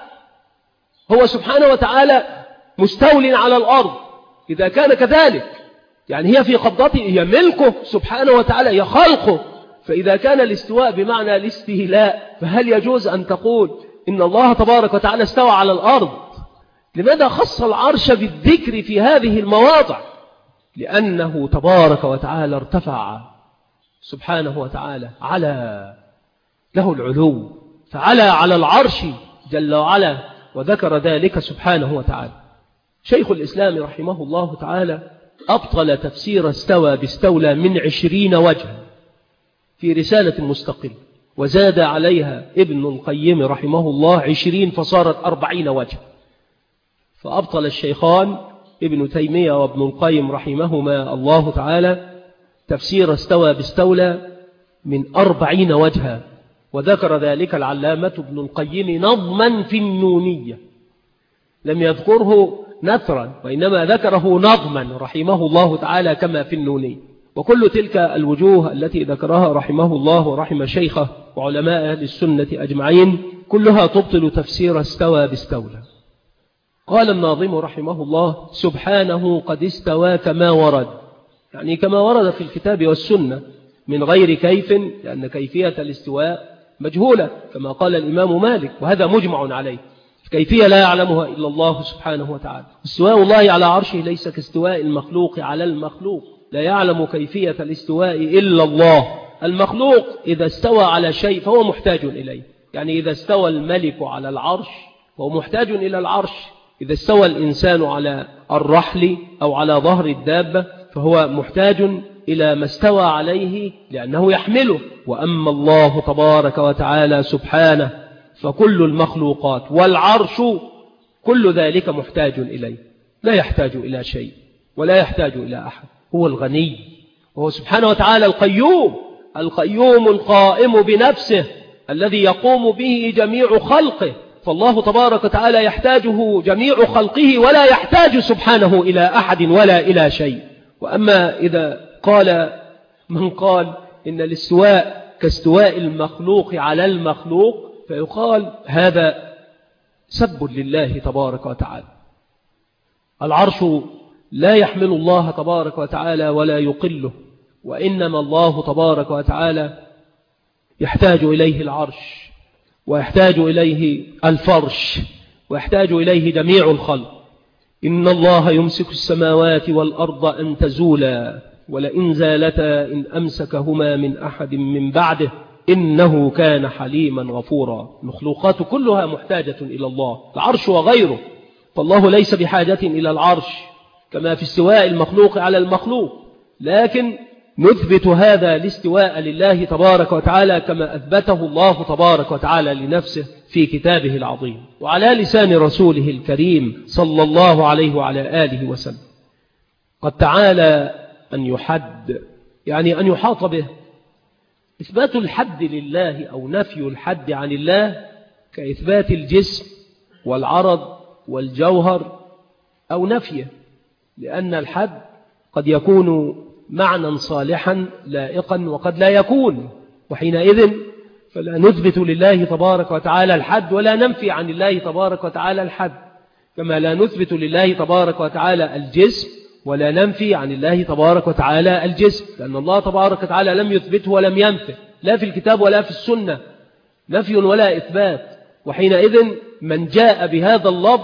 A: هو سبحانه وتعالى مستول على الأرض. إذا كان كذلك يعني هي في قبضته، هي ملكه سبحانه وتعالى، هي خلقه. فإذا كان الاستواء بمعنى الاستيلاء فهل يجوز أن تقول إن الله تبارك وتعالى استوى على الأرض؟ لماذا خص العرش بالذكر في هذه المواضع؟ لأنه تبارك وتعالى ارتفع سبحانه وتعالى، على له العلو، فعلى على العرش جل وعلا، وذكر ذلك سبحانه وتعالى. شيخ الإسلام رحمه الله تعالى أبطل تفسير استوى باستولى من 20 وجه في رسالة مستقلة، وزاد عليها ابن القيم رحمه الله 20 فصارت 40 وجه. فأبطل الشيخان ابن تيمية وابن القيم رحمهما الله تعالى تفسير استوى باستولى من 40 وجها، وذكر ذلك العلامة ابن القيم نظما في النونية، لم يذكره نثرا وإنما ذكره نظما رحمه الله تعالى كما في النونية. وكل تلك الوجوه التي ذكرها رحمه الله ورحم شيخه وعلماء أهل السنة أجمعين كلها تبطل تفسير استوى باستولى. قال الناظم رحمه الله سبحانه قد استوى كما ورد، يعني كما ورد في الكتاب والسنة من غير كيف، لأن كيفية الاستواء مجهولة كما قال الإمام مالك، وهذا مجمع عليه، الكيفية لا يعلمها إلا الله سبحانه وتعالى. استواء الله على عرشه ليس كاستواء المخلوق على المخلوق، لا يعلم كيفية الاستواء إلا الله. المخلوق إذا استوى على شيء فهو محتاج إليه، يعني إذا استوى الملك على العرش فهو محتاج إلى العرش، إذا استوى الإنسان على الرحل أو على ظهر الدابة فهو محتاج إلى ما استوى عليه لأنه يحمله. وأما الله تبارك وتعالى سبحانه فكل المخلوقات والعرش كل ذلك محتاج إليه، لا يحتاج إلى شيء ولا يحتاج إلى أحد. هو الغني، وهو سبحانه وتعالى القيوم القائم بنفسه الذي يقوم به جميع خلقه. فالله تبارك وتعالى يحتاجه جميع خلقه ولا يحتاج سبحانه إلى أحد ولا إلى شيء. وأما إذا قال من قال إن الاستواء كاستواء المخلوق على المخلوق فيقال هذا سب لله تبارك وتعالى. العرش لا يحمل الله تبارك وتعالى ولا يقله، وإنما الله تبارك وتعالى يحتاج إليه العرش، ويحتاج إليه الفرش، ويحتاج إليه جميع الخلق. إن الله يمسك السماوات والأرض أن تزولا ولئن زالتا إن أمسكهما من أحد من بعده إنه كان حليما غفورا. المخلوقات كلها محتاجة إلى الله، العرش وغيره، فالله ليس بحاجة إلى العرش كما في استواء المخلوق على المخلوق، لكن نثبت هذا الاستواء لله تبارك وتعالى كما أثبته الله تبارك وتعالى لنفسه في كتابه العظيم وعلى لسان رسوله الكريم صلى الله عليه وعلى آله وسلم. قد تعالى أن يحد، يعني أن يحاط به. إثبات الحد لله أو نفي الحد عن الله كإثبات الجسم والعرض والجوهر أو نفيه، لأن الحد قد يكون معنى صالحا لائقا وقد لا يكون، وحينئذ فلا نثبت لله تبارك وتعالى الحد ولا ننفي عن الله تبارك وتعالى الحد، كما لا نثبت لله تبارك وتعالى الجسم ولا ننفي عن الله تبارك وتعالى الجسم، لأن الله تبارك وتعالى لم يثبته ولم ينفه لا في الكتاب ولا في السنة، نفي ولا إثبات. وحينئذ من جاء بهذا اللفظ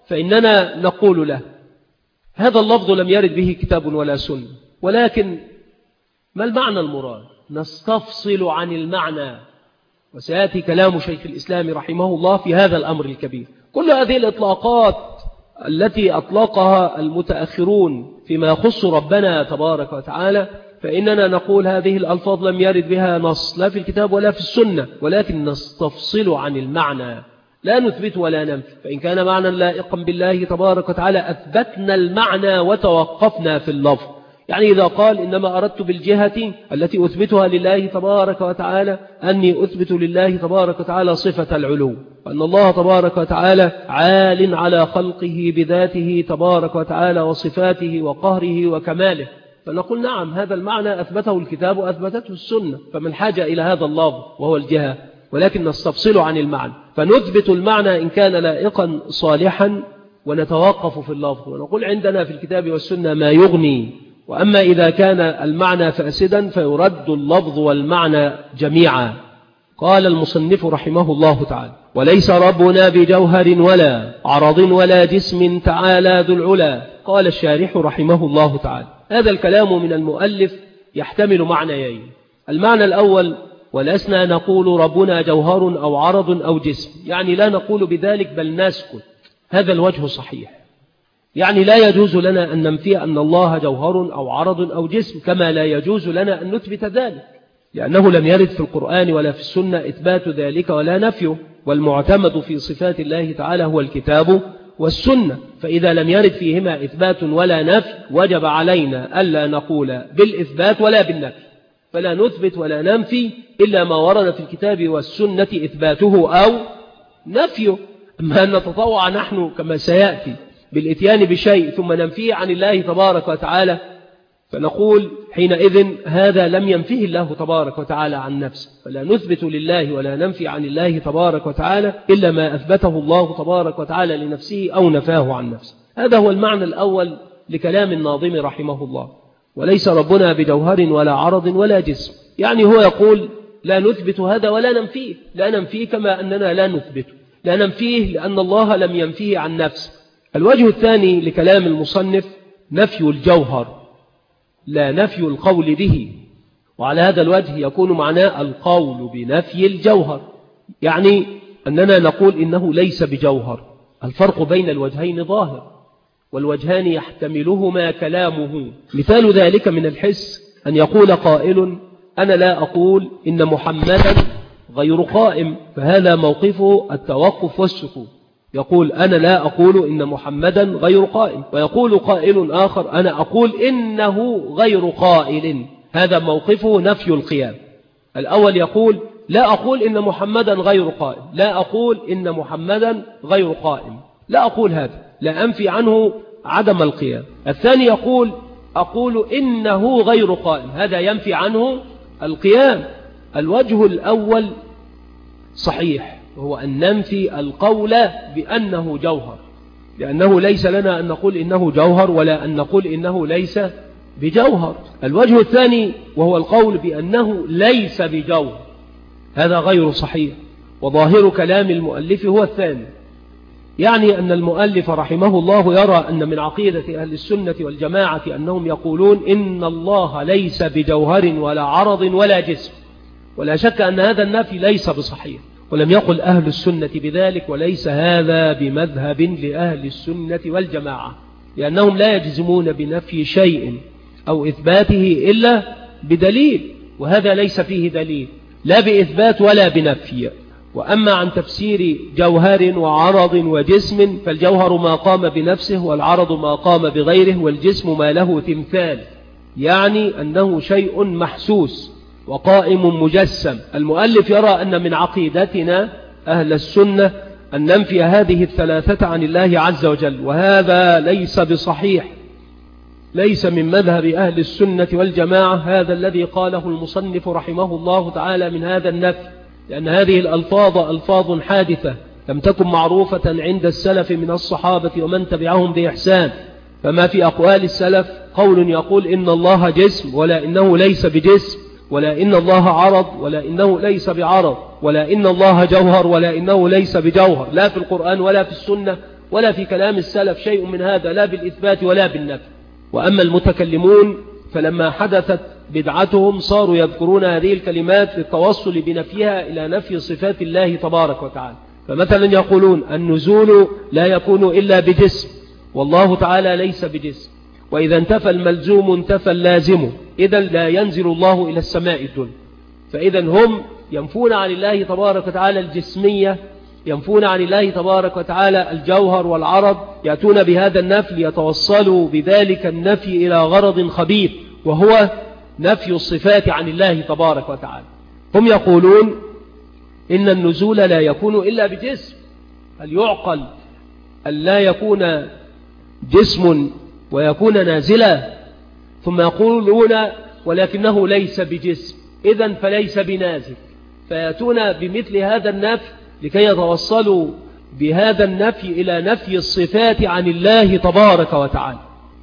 A: فإننا نقول له هذا اللفظ لم يرد به كتاب ولا سنة، ولكن ما المعنى المراد؟ نستفصل عن المعنى، وسيأتي كلام شيخ الإسلام رحمه الله في هذا الأمر الكبير. كل هذه الإطلاقات التي أطلقها المتأخرون فيما يخص ربنا تبارك وتعالى فإننا نقول هذه الألفاظ لم يرد بها نص لا في الكتاب ولا في السنة، ولكن نستفصل عن المعنى، لا نثبت ولا ننفي. فإن كان معنى لائقا بالله تبارك وتعالى أثبتنا المعنى وتوقفنا في اللفظ. يعني إذا قال إنما أردت بالجهة التي أثبتها لله تبارك وتعالى أني أثبت لله تبارك وتعالى صفة العلو، وأن الله تبارك وتعالى عال على خلقه بذاته تبارك وتعالى وصفاته وقهره وكماله، فنقول نعم هذا المعنى أثبته الكتاب وأثبتته السنة، فمن حاجة إلى هذا اللفظ وهو الجهة، ولكن نستفصل عن المعنى فنثبت المعنى إن كان لائقا صالحا ونتوقف في اللفظ ونقول عندنا في الكتاب والسنة ما يغني، وأما إذا كان المعنى فاسدا فيرد اللفظ والمعنى جميعا. قال المصنف رحمه الله تعالى: وليس ربنا بجوهر ولا عرض ولا جسم تعالى ذو العلا. قال الشارح رحمه الله تعالى: هذا الكلام من المؤلف يحتمل معنيين. المعنى الأول: ولسنا نقول ربنا جوهر أو عرض أو جسم، يعني لا نقول بذلك بل نسكت، هذا الوجه صحيح، يعني لا يجوز لنا أن ننفي أن الله جوهر أو عرض أو جسم، كما لا يجوز لنا أن نثبت ذلك، لأنه لم يرد في القرآن ولا في السنة إثبات ذلك ولا نفيه، والمعتمد في صفات الله تعالى هو الكتاب والسنة، فإذا لم يرد فيهما إثبات ولا نفي وجب علينا ألا نقول بالإثبات ولا بالنفي، فلا نثبت ولا ننفي إلا ما ورد في الكتاب والسنة إثباته أو نفيه. أما أن نتطوع نحن كما سيأتي بالإتيان بشيء ثم ننفيه عن الله تبارك وتعالى فنقول حينئذ هذا لم ينفيه الله تبارك وتعالى عن نفسه، فلا نثبت لله ولا ننفي عن الله تبارك وتعالى إلا ما أثبته الله تبارك وتعالى لنفسه أو نفاه عن نفسه. هذا هو المعنى الأول لكلام الناظم رحمه الله: وليس ربنا بجوهر ولا عرض ولا جسم، يعني هو يقول لا نثبت هذا ولا ننفيه، لا ننفيه كما أننا لا نثبته، لا ننفيه لأن الله لم ينفيه عن نفسه. الوجه الثاني لكلام المصنف نفي الجوهر لا نفي القول به، وعلى هذا الوجه يكون معناه القول بنفي الجوهر، يعني أننا نقول إنه ليس بجوهر. الفرق بين الوجهين ظاهر، والوجهان يحتملهما كلامه. مثال ذلك من الحس أن يقول قائل: أنا لا أقول إن محمدا غير قائم، فهذا موقفه التوقف والسكوت، يقول أنا لا أقول إن محمدا غير قائم. ويقول قائل آخر: أنا أقول إنه غير قائل، هذا موقفه نفي القيام. الأول يقول لا أقول إن محمدا غير قائم، لا أقول إن محمدا غير قائم، لا أقول هذا، لا أنفي عنه عدم القيام. الثاني يقول أقول إنه غير قائم، هذا ينفي عنه القيام. الوجه الأول صحيح، وهو أن ننفي القول بأنه جوهر، لأنه ليس لنا أن نقول إنه جوهر ولا أن نقول إنه ليس بجوهر. الوجه الثاني وهو القول بأنه ليس بجوهر، هذا غير صحيح. وظاهر كلام المؤلف هو الثاني، يعني أن المؤلف رحمه الله يرى أن من عقيدة أهل السنة والجماعة أنهم يقولون إن الله ليس بجوهر ولا عرض ولا جسم، ولا شك أن هذا النفي ليس بصحيح، ولم يقل أهل السنة بذلك، وليس هذا بمذهب لأهل السنة والجماعة، لأنهم لا يجزمون بنفي شيء أو إثباته إلا بدليل، وهذا ليس فيه دليل لا بإثبات ولا بنفي. وأما عن تفسير جوهر وعرض وجسم، فالجوهر ما قام بنفسه، والعرض ما قام بغيره، والجسم ما له تمثال، يعني أنه شيء محسوس وقائم مجسم. المؤلف يرى أن من عقيدتنا أهل السنة أن ننفي هذه الثلاثة عن الله عز وجل، وهذا ليس بصحيح، ليس من مذهب أهل السنة والجماعة هذا الذي قاله المصنف رحمه الله تعالى من هذا النفي، لأن هذه الألفاظ ألفاظ حادثة لم تكن معروفة عند السلف من الصحابة ومن تبعهم بإحسان. فما في أقوال السلف قول يقول إن الله جسم، ولا إنه ليس بجسم، ولا إن الله عرض، ولا إنه ليس بعرض، ولا إن الله جوهر، ولا إنه ليس بجوهر، لا في القرآن ولا في السنة ولا في كلام السلف شيء من هذا، لا بالإثبات ولا بالنفي. وأما المتكلمون فلما حدثت بدعتهم صاروا يذكرون هذه الكلمات للتوصل بنفيها إلى نفي صفات الله تبارك وتعالى. فمثلا يقولون النزول لا يكون إلا بجسم، والله تعالى ليس بجسم، وإذا انتفى الملزوم انتفى اللازم، إذا لا ينزل الله إلى السماء الدنيا. فإذا هم ينفون عن الله تبارك وتعالى الجسمية، ينفون عن الله تبارك وتعالى الجوهر والعرض، يأتون بهذا النفي ليتوصلوا بذلك النفي إلى غرض خبيث، وهو نفي الصفات عن الله تبارك وتعالى. هم يقولون إن النزول لا يكون إلا بجسم. هل يعقل أن لا يكون جسم ويكون نازلا؟ ثم يقولون ولكنه ليس بجسم، إذن فليس بنازل. فيأتون بمثل هذا النفي لكي يتوصلوا بهذا النفي إلى نفي الصفات عن الله تبارك وتعالى.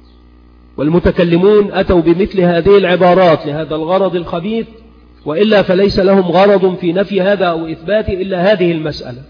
A: والمتكلمون أتوا بمثل هذه العبارات لهذا الغرض الخبيث، وإلا فليس لهم غرض في نفي هذا أو إثبات إلا هذه المسألة.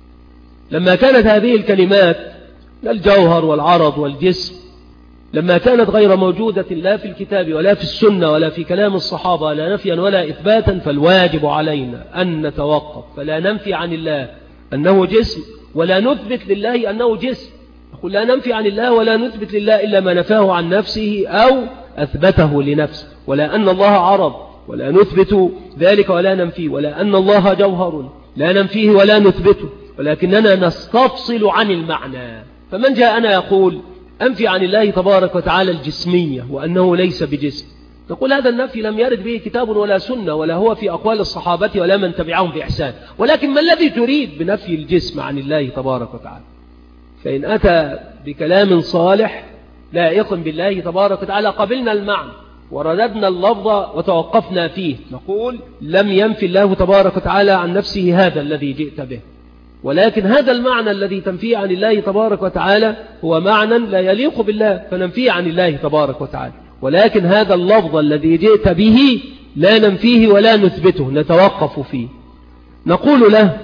A: لما كانت هذه الكلمات الجوهر والعرض والجسم لما كانت غير موجودة لا في الكتاب ولا في السنة ولا في كلام الصحابة لا نفيا ولا إثباتا، فالواجب علينا أن نتوقف، فلا ننفي عن الله أنه جسم ولا نثبت لله أنه جسم. نقول لا ننفي عن الله ولا نثبت لله إلا ما نفاه عن نفسه أو أثبته لنفسه، ولا أن الله عرض ولا نثبت ذلك ولا ننفيه، ولا أن الله جوهر لا ننفيه ولا نثبته، ولكننا نستفصل عن المعنى. فمن جاءنا يقول أنفي عن الله تبارك وتعالى الجسمية وأنه ليس بجسم، نقول هذا النفي لم يرد به كتاب ولا سنة، ولا هو في أقوال الصحابة ولا من تبعهم بإحسان. ولكن ما الذي تريد بنفي الجسم عن الله تبارك وتعالى؟ فإن أتى بكلام صالح لائق بالله تبارك وتعالى قبلنا المعنى ورددنا اللفظ وتوقفنا فيه، نقول لم ينفي الله تبارك وتعالى عن نفسه هذا الذي جئت به، ولكن هذا المعنى الذي تنفيه عن الله تبارك وتعالى هو معنى لا يليق بالله فننفيه عن الله تبارك وتعالى. ولكن هذا اللفظ الذي جئت به لا ننفيه ولا نثبته، نتوقف فيه. نقول له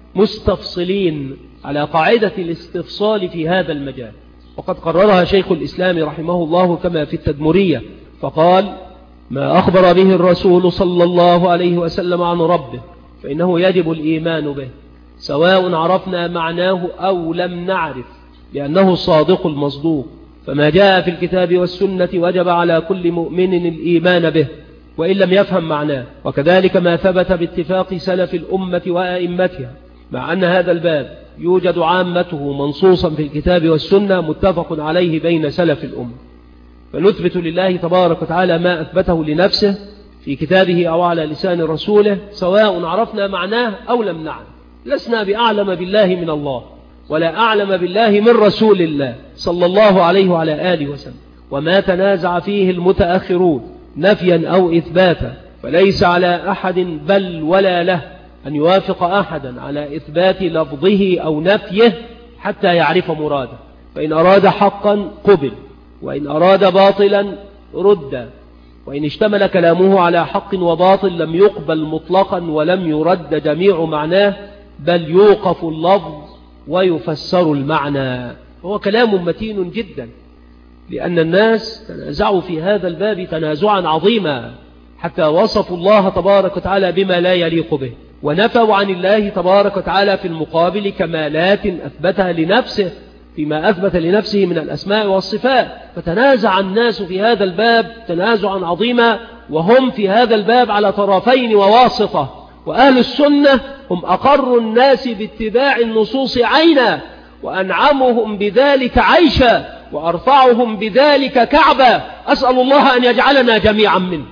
A: مستفصلين على قاعدة الاستفصال في هذا المجال، وقد قررها شيخ الإسلام رحمه الله كما في التدمرية، فقال ما أخبر به الرسول صلى الله عليه وسلم عن ربه فإنه يجب الإيمان به سواء عرفنا معناه أو لم نعرف، لأنه الصادق المصدوق. فما جاء في الكتاب والسنة وجب على كل مؤمن الإيمان به وإن لم يفهم معناه، وكذلك ما ثبت باتفاق سلف الأمة وأئمتها، مع أن هذا الباب يوجد عامته منصوصا في الكتاب والسنة متفق عليه بين سلف الأمة. فنثبت لله تبارك وتعالى ما أثبته لنفسه في كتابه أو على لسان رسوله سواء عرفنا معناه أو لم نعلم. لسنا بأعلم بالله من الله ولا أعلم بالله من رسول الله صلى الله عليه وعلى آله وسلم. وما تنازع فيه المتأخرون نفيا أو إثباتا فليس على أحد بل ولا له أن يوافق أحدا على إثبات لفظه أو نفيه حتى يعرف مراده، فإن أراد حقا قبل وإن أراد باطلا رد.
B: وإن اشتمل كلامه على حق وباطل لم يقبل مطلقا ولم يرد جميع معناه، بل يوقف اللفظ ويفسر المعنى. هو كلام متين جدا، لأن الناس تنازعوا في هذا الباب تنازعا عظيما، حتى وصفوا الله تبارك وتعالى بما لا يليق به، ونفوا عن الله تبارك وتعالى في المقابل كمالات أثبتها لنفسه فيما أثبت لنفسه من الأسماء والصفات. فتنازع الناس في هذا الباب تنازعا عظيما، وهم في هذا الباب على طرفين وواسطة. وأهل السنة هم أقر الناس باتباع النصوص عينا، وأنعمهم بذلك عيشا، وأرفعهم بذلك كعبا. أسأل الله أن يجعلنا جميعا منه.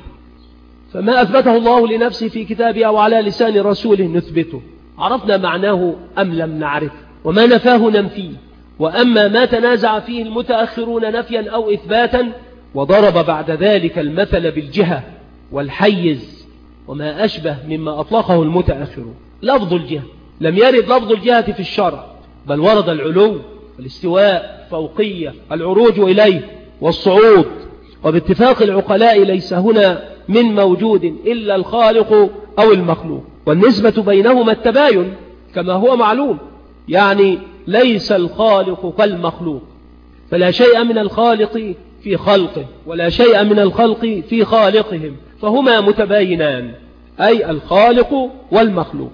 B: فما أثبته الله لنفسه في كتابه أو على لسان رسوله نثبته، عرفنا معناه أم لم نعرف، وما نفاه ننفيه. وأما ما تنازع فيه المتأخرون نفيا أو إثباتا، وضرب بعد ذلك المثل بالجهة والحيز وما أشبه مما أطلقه المتأخرون. لفظ الجهة لم يرد لفظ الجهة في الشرع، بل ورد العلو والاستواء، فوقية، العروج إليه والصعود. وباتفاق العقلاء ليس هنا من موجود إلا الخالق أو المخلوق، والنسبة بينهما التباين كما هو معلوم، يعني ليس الخالق كالمخلوق، فلا شيء من الخالق في خلقه ولا شيء من الخلق في خالقهم، فهما متباينان، أي الخالق والمخلوق.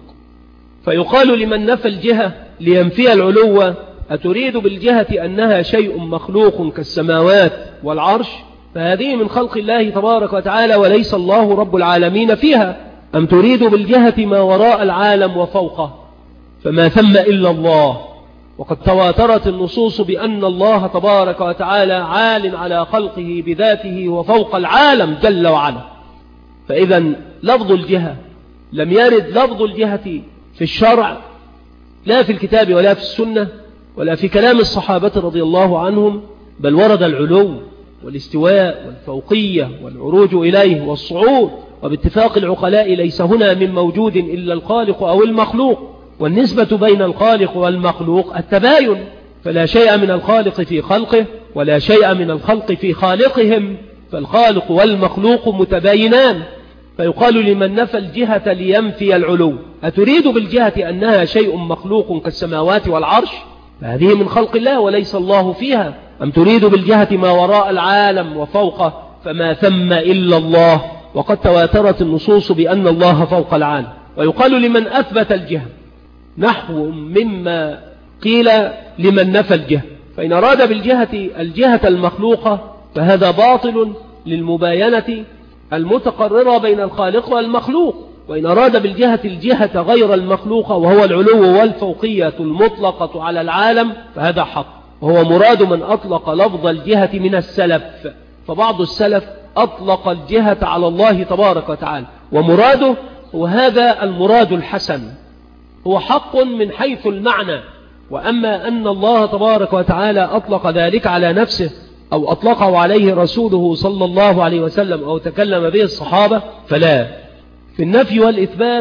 B: فيقال لمن نفى الجهة لينفي العلو: أتريد بالجهة أنها شيء مخلوق كالسماوات والعرش؟ فهذه من خلق الله تبارك وتعالى، وليس الله رب العالمين فيها. أم تريد بالجهة ما وراء العالم وفوقه؟ فما ثم إلا الله. وقد تواترت النصوص بأن الله تبارك وتعالى عال على خلقه بذاته وفوق العالم جل وعلا. فإذا لفظ الجهة لم يرد لفظ الجهة في الشرع، لا في الكتاب ولا في السنة ولا في كلام الصحابة رضي الله عنهم، بل ورد العلو والاستواء والفوقية والعروج إليه والصعود. وباتفاق العقلاء ليس هنا من موجود إلا الخالق أو المخلوق، والنسبة بين الخالق والمخلوق التباين، فلا شيء من الخالق في خلقه ولا شيء من الخلق في خالقهم، فالخالق والمخلوق متباينان. فيقال لمن نفى الجهة لينفي العلو: أتريد بالجهة أنها شيء مخلوق كالسماوات والعرش؟ فهذه من خلق الله وليس الله فيها. أم تريد بالجهة ما وراء العالم وفوقه؟ فما ثم إلا الله. وقد تواترت النصوص بأن الله فوق العالم. ويقال لمن أثبت الجهة نحو مما قيل لمن نفى الجهة، فإن أراد بالجهة الجهة المخلوقة فهذا باطل للمباينة المتقررة بين الخالق والمخلوق، وإن أراد بالجهة الجهة غير المخلوقة وهو العلو والفوقية المطلقة على العالم فهذا حق، وهو مراد من أطلق لفظ الجهة من السلف. فبعض السلف أطلق الجهة على الله تبارك وتعالى، ومراده هو هذا المراد الحسن، هو حق من حيث المعنى. وأما أن الله تبارك وتعالى أطلق ذلك على نفسه أو أطلقه عليه رسوله صلى الله عليه وسلم أو تكلم به الصحابة فلا. في النفي والإثبات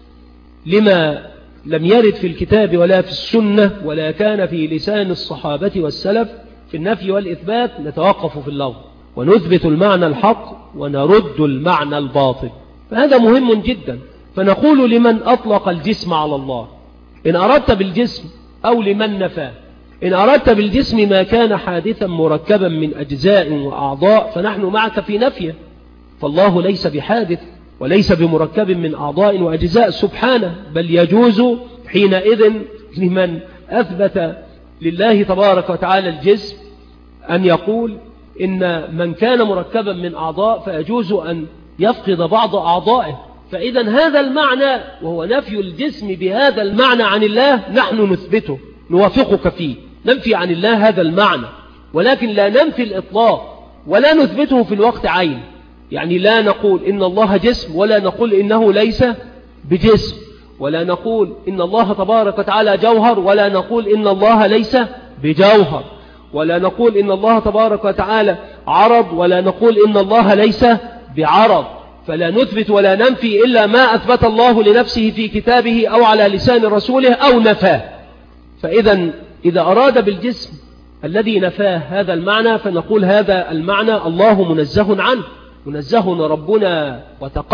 B: لما لم يرد في الكتاب ولا في السنة ولا كان في لسان الصحابة والسلف، في النفي والإثبات نتوقف في اللفظ ونثبت المعنى الحق ونرد المعنى الباطل، فهذا مهم جدا. فنقول لمن أطلق الجسم على الله: إن أردت بالجسم، أو لمن نفاه: إن أردت بالجسم ما كان حادثا مركبا من أجزاء وأعضاء فنحن معك في نفيه، فالله ليس بحادث وليس بمركب من أعضاء وأجزاء سبحانه، بل يجوز حينئذ لمن أثبت لله تبارك وتعالى الجسم أن يقول إن من كان مركبا من أعضاء فيجوز أن يفقد بعض أعضائه. فإذا هذا المعنى وهو نفي الجسم بهذا المعنى عن الله نحن نثبته، نوافقك فيه، ننفي عن الله هذا المعنى، ولكن لا ننفي الإطلاق ولا نثبته في الوقت عين. يعني لا نقول إن الله جسم ولا نقول إنه ليس بجسم، ولا نقول إن الله تبارك وتعالى جوهر ولا نقول إن الله ليس بجوهر، ولا نقول إن الله تبارك وتعالى عرض ولا نقول إن الله ليس بعرض. فلا نثبت ولا ننفي إلا ما أثبت الله لنفسه في كتابه أو على لسان رسوله أو نفاه. فإذا إذا أراد بالجسم الذي نفاه هذا المعنى فنقول هذا المعنى الله منزه عنه، ونزهنا ربنا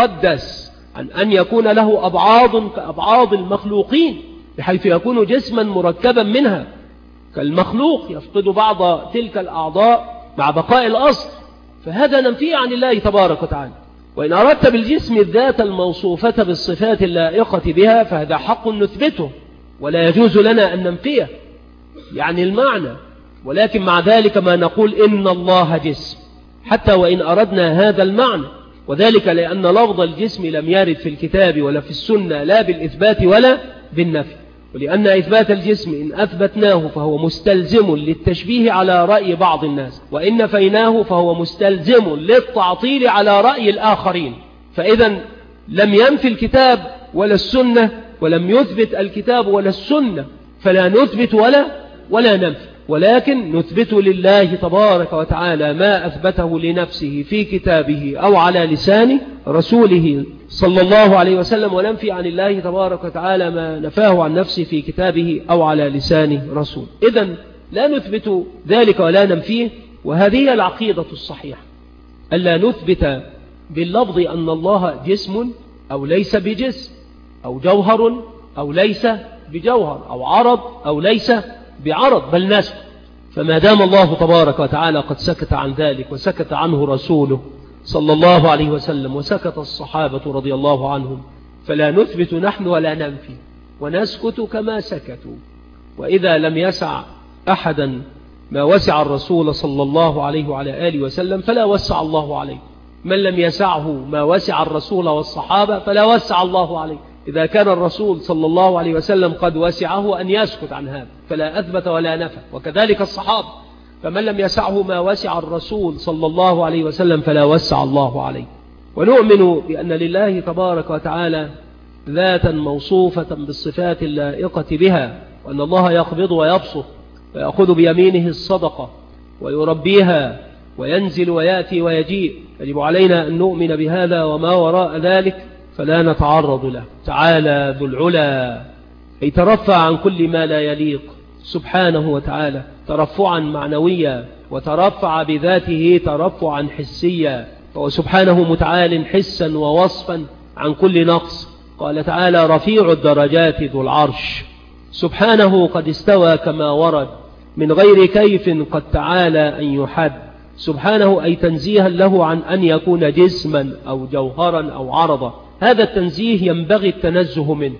B: وتقدس عن أن يكون له أبعاض كأبعاض المخلوقين، بحيث يكون جسما مركبا منها كالمخلوق يفقد بعض تلك الأعضاء مع بقاء الأصل، فهذا ننفيه عن الله تبارك وتعالى. وإن أردت بالجسم الذات الموصوفة بالصفات اللائقة بها فهذا حق نثبته ولا يجوز لنا أن ننفيه، يعني المعنى. ولكن مع ذلك ما نقول إن الله جسم، حتى وإن أردنا هذا المعنى، وذلك لأن لفظ الجسم لم يرد في الكتاب ولا في السنة لا بالإثبات ولا بالنفي، ولأن إثبات الجسم إن أثبتناه فهو مستلزم للتشبيه على رأي بعض الناس، وإن نفيناه فهو مستلزم للتعطيل على رأي الآخرين. فإذا لم ينفي الكتاب ولا السنة ولم يثبت الكتاب ولا السنة، فلا نثبت ولا ننفي، ولكن نثبت لله تبارك وتعالى ما أثبته لنفسه في كتابه أو على لسان رسوله صلى الله عليه وسلم، وننفي عن الله تبارك وتعالى ما نفاه عن نفسه في كتابه أو على لسان رسوله. إذن لا نثبت ذلك ولا ننفيه، وهذه العقيدة الصحيحة، ألا نثبت باللفظ أن الله جسم أو ليس بجسم، أو جوهر أو ليس بجوهر، أو عرض أو ليس بعرض، بل نسكت. فما دام الله تبارك وتعالى قد سكت عن ذلك وسكت عنه رسوله صلى الله عليه وسلم وسكت الصحابة رضي الله عنهم، فلا نثبت نحن ولا ننفي، ونسكت كما سكتوا. وإذا لم يسع أحدا ما وسع الرسول صلى الله عليه وعلى آله وسلم فلا وسع الله عليه، من لم يسعه ما وسع الرسول والصحابة فلا وسع الله عليه. إذا كان الرسول صلى الله عليه وسلم قد وسعه أن يسكت عن هذا فلا أثبت ولا نفى، وكذلك الصحابة، فمن لم يسعه ما وسع الرسول صلى الله عليه وسلم فلا وسع الله عليه. ونؤمن بأن لله تبارك وتعالى ذاتا موصوفة بالصفات اللائقة بها، وأن الله يقبض ويبسط ويأخذ بيمينه الصدقة ويربيها وينزل ويأتي ويجيء، يجب علينا أن نؤمن بهذا وما وراء ذلك فلا نتعرض له. تعالى ذو العلا أي ترفع عن كل ما لا يليق سبحانه وتعالى ترفعا معنويا، وترفع بذاته ترفعا حسيا، فهو سبحانه متعال حسا ووصفا عن كل نقص. قال تعالى رفيع الدرجات ذو العرش، سبحانه قد استوى كما ورد من غير كيف قد تعالى أن يحد، سبحانه أي تنزيها له عن أن يكون جسما أو جوهرا أو عرضا. هذا التنزيه ينبغي التنزه منه،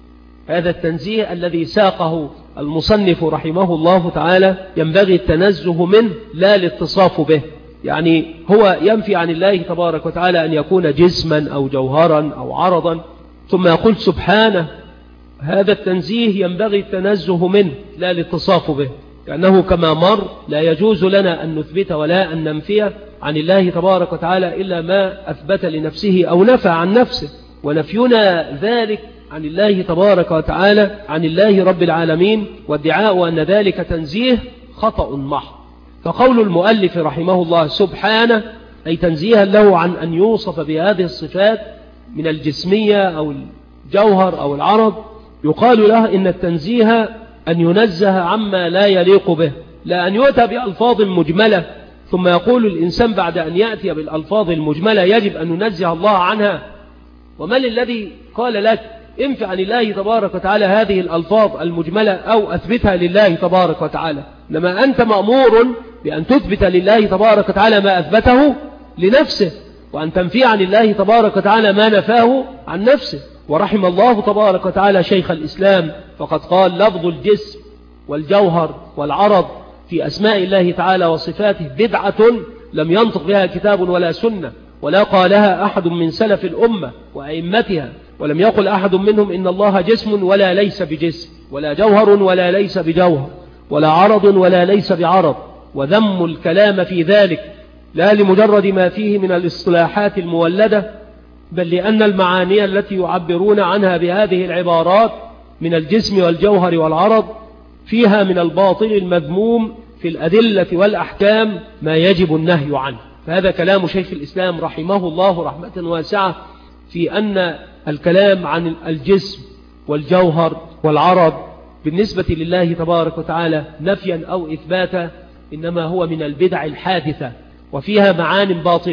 B: هذا التنزيه الذي ساقه المصنف رحمه الله تعالى ينبغي التنزه منه لا الاتصاف به، يعني هو ينفي عن الله تبارك وتعالى أن يكون جسما أو جوهرا أو عرضا، ثم يقول سبحانه. هذا التنزيه ينبغي التنزه منه لا الاتصاف به، لأنه كما مر لا يجوز لنا أن نثبت ولا أن ننفي عن الله تبارك وتعالى إلا ما أثبت لنفسه أو نفى عن نفسه، ونفينا ذلك عن الله تبارك وتعالى عن الله رب العالمين وادعاء أن ذلك تنزيه خطأ محض. فقول المؤلف رحمه الله سبحانه أي تنزيها له عن أن يوصف بهذه الصفات من الجسمية أو الجوهر أو العرض، يقال له إن التنزيه أن ينزه عما لا يليق به، لا أن يؤتى بألفاظ مجملة ثم يقول الإنسان بعد أن يأتي بالألفاظ المجملة يجب أن ننزه الله عنها. ومن الذي قال لك انفع عن الله تبارك وتعالى هذه الألفاظ المجملة أو أثبتها لله تبارك وتعالى؟ إنما أنت مأمور بأن تثبت لله تبارك وتعالى ما أثبته لنفسه، وأن تنفي عن الله تبارك وتعالى ما نفاه عن نفسه. ورحم الله تبارك وتعالى شيخ الإسلام فقد قال لفظ الجسم والجوهر والعرض في أسماء الله تعالى وصفاته بدعة لم ينطق بها كتاب ولا سنة، ولا قالها أحد من سلف الأمة وأئمتها، ولم يقل أحد منهم إن الله جسم ولا ليس بجسم، ولا جوهر ولا ليس بجوهر، ولا عرض ولا ليس بعرض. وذم الكلام في ذلك لا لمجرد ما فيه من الاصطلاحات المولدة، بل لأن المعاني التي يعبرون عنها بهذه العبارات من الجسم والجوهر والعرض فيها من الباطل المذموم في الأدلة والأحكام ما يجب النهي عنه. فهذا كلام شيخ الإسلام رحمه الله رحمة واسعة في أن الكلام عن الجسم والجوهر والعرض بالنسبة لله تبارك وتعالى نفيا أو إثباتا إنما هو من البدع الحادثة، وفيها معان باطلة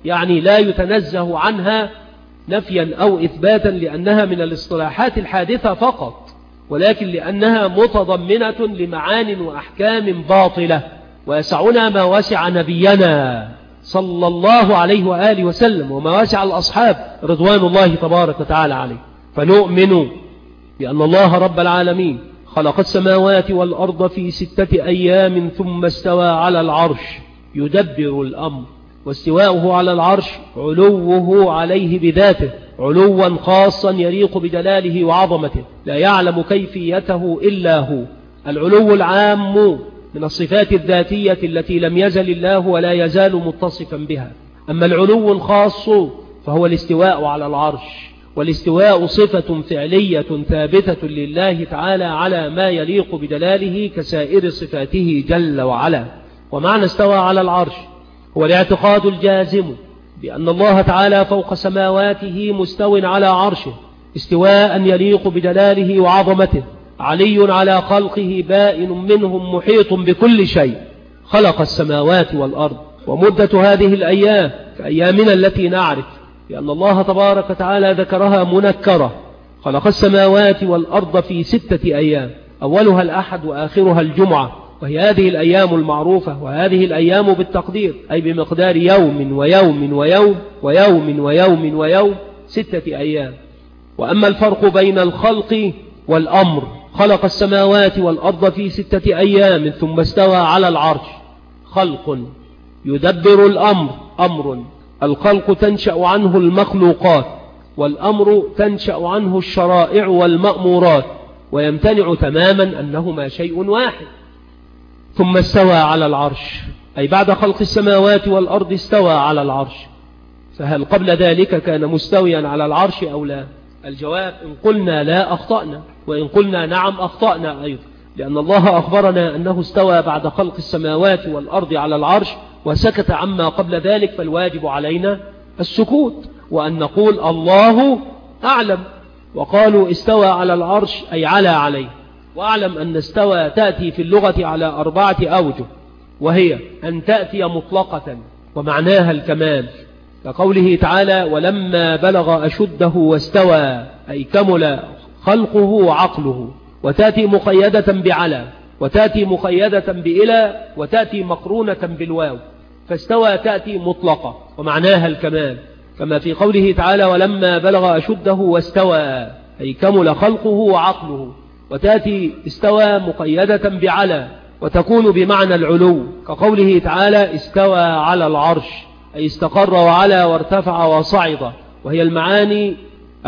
B: يعني لا يتنزه عنها نفيا أو إثباتا لأنها من الاصطلاحات الحادثة فقط، ولكن لأنها متضمنة لمعان وأحكام باطلة، ويسعنا ما وسع نبينا صلى الله عليه وآله وسلم وما وسع الأصحاب رضوان الله تبارك وتعالى عليه. فنؤمن بأن الله رب العالمين خلق السماوات والأرض في 6 أيام ثم استوى على العرش يدبر الأمر. واستواؤه على العرش علوه عليه بذاته علوا خاصا يليق بجلاله وعظمته لا يعلم كيفيته إلا هو. العلو العام من الصفات الذاتية التي لم يزل الله ولا يزال متصفا بها. أما العلو الخاص فهو الاستواء على العرش، والاستواء صفة فعلية ثابتة لله تعالى على ما يليق بجلاله كسائر صفاته جل وعلا. ومعنى استوى على العرش هو الاعتقاد الجازم بأن الله تعالى فوق سماواته مستو على عرشه استواء يليق بجلاله وعظمته، علي على خلقه بائن منهم محيط بكل شيء. خلق السماوات والأرض، ومدة هذه الأيام كأيامنا التي نعرف لأن الله تبارك وتعالى ذكرها منكرة. خلق السماوات والأرض في 6 أيام، أولها الأحد وآخرها الجمعة، وهي هذه الأيام المعروفة، وهذه الأيام بالتقدير أي بمقدار يوم ويوم ويوم ويوم ويوم ويوم 6 أيام. وأما الفرق بين الخلق والأمر، خلق السماوات والأرض في 6 أيام ثم استوى على العرش. خلق يدبر الأمر، أمر الخلق تنشأ عنه المخلوقات، والأمر تنشأ عنه الشرائع والمأمورات، ويمتنع تماما أنهما شيء واحد. ثم استوى على العرش أي بعد خلق السماوات والأرض استوى على العرش. فهل قبل ذلك كان مستويا على العرش أو لا؟ الجواب إن قلنا لا أخطأنا، وإن قلنا نعم أخطأنا أيضا، لأن الله أخبرنا أنه استوى بعد خلق السماوات والأرض على العرش وسكت عما قبل ذلك، فالواجب علينا السكوت وأن نقول الله أعلم. وقالوا استوى على العرش أي على عليه. وأعلم أن استوى تأتي في اللغة على 4 أوجه، وهي أن تأتي مطلقة ومعناها الكمال، كقوله تعالى ولما بلغ أشده واستوى أي كمل خلقه وعقله. وتأتي مقيدة بعلى، وتأتي مقيدة بإلى، وتأتي مقرونة بالواو. فاستوى تأتي مطلقة ومعناها الكمال، كما في قوله تعالى ولما بلغ أشده واستوى أي كمل خلقه وعقله. وتأتي استوى مقيدة بعلى وتكون بمعنى العلو، كقوله تعالى استوى على العرش أي استقر وعلى وارتفع وصعد. وهي المعاني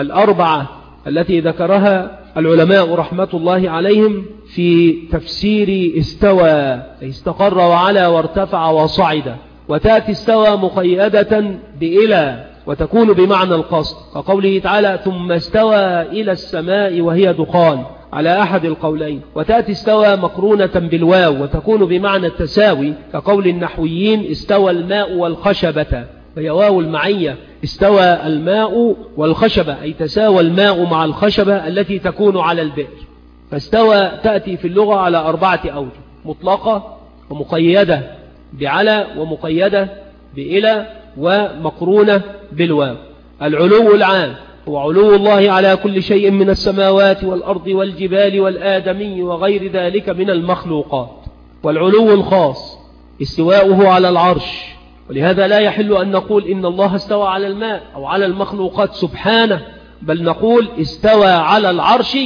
B: 4 التي ذكرها العلماء رحمة الله عليهم في تفسير استوى أي استقر وعلى وارتفع وصعد. وتأتي استوى مقيدة بإلى وتكون بمعنى القصد، كقوله تعالى ثم استوى إلى السماء وهي دخان على أحد القولين. وتأتي استوى مقرونة بالواو وتكون بمعنى التساوي، كقول النحويين استوى الماء والخشبة، فهي واو المعية. استوى الماء والخشبة أي تساوى الماء مع الخشبة التي تكون على البئر. فاستوى تأتي في اللغة على 4 أوجه، مطلقة ومقيدة بعلى ومقيدة بإلى ومقرونة بالواو. العلو العام هو علو الله على كل شيء من السماوات والأرض والجبال والآدمي وغير ذلك من المخلوقات. والعلو الخاص استواؤه على العرش، ولهذا لا يحل أن نقول إن الله استوى على الماء أو على المخلوقات سبحانه، بل نقول استوى على العرش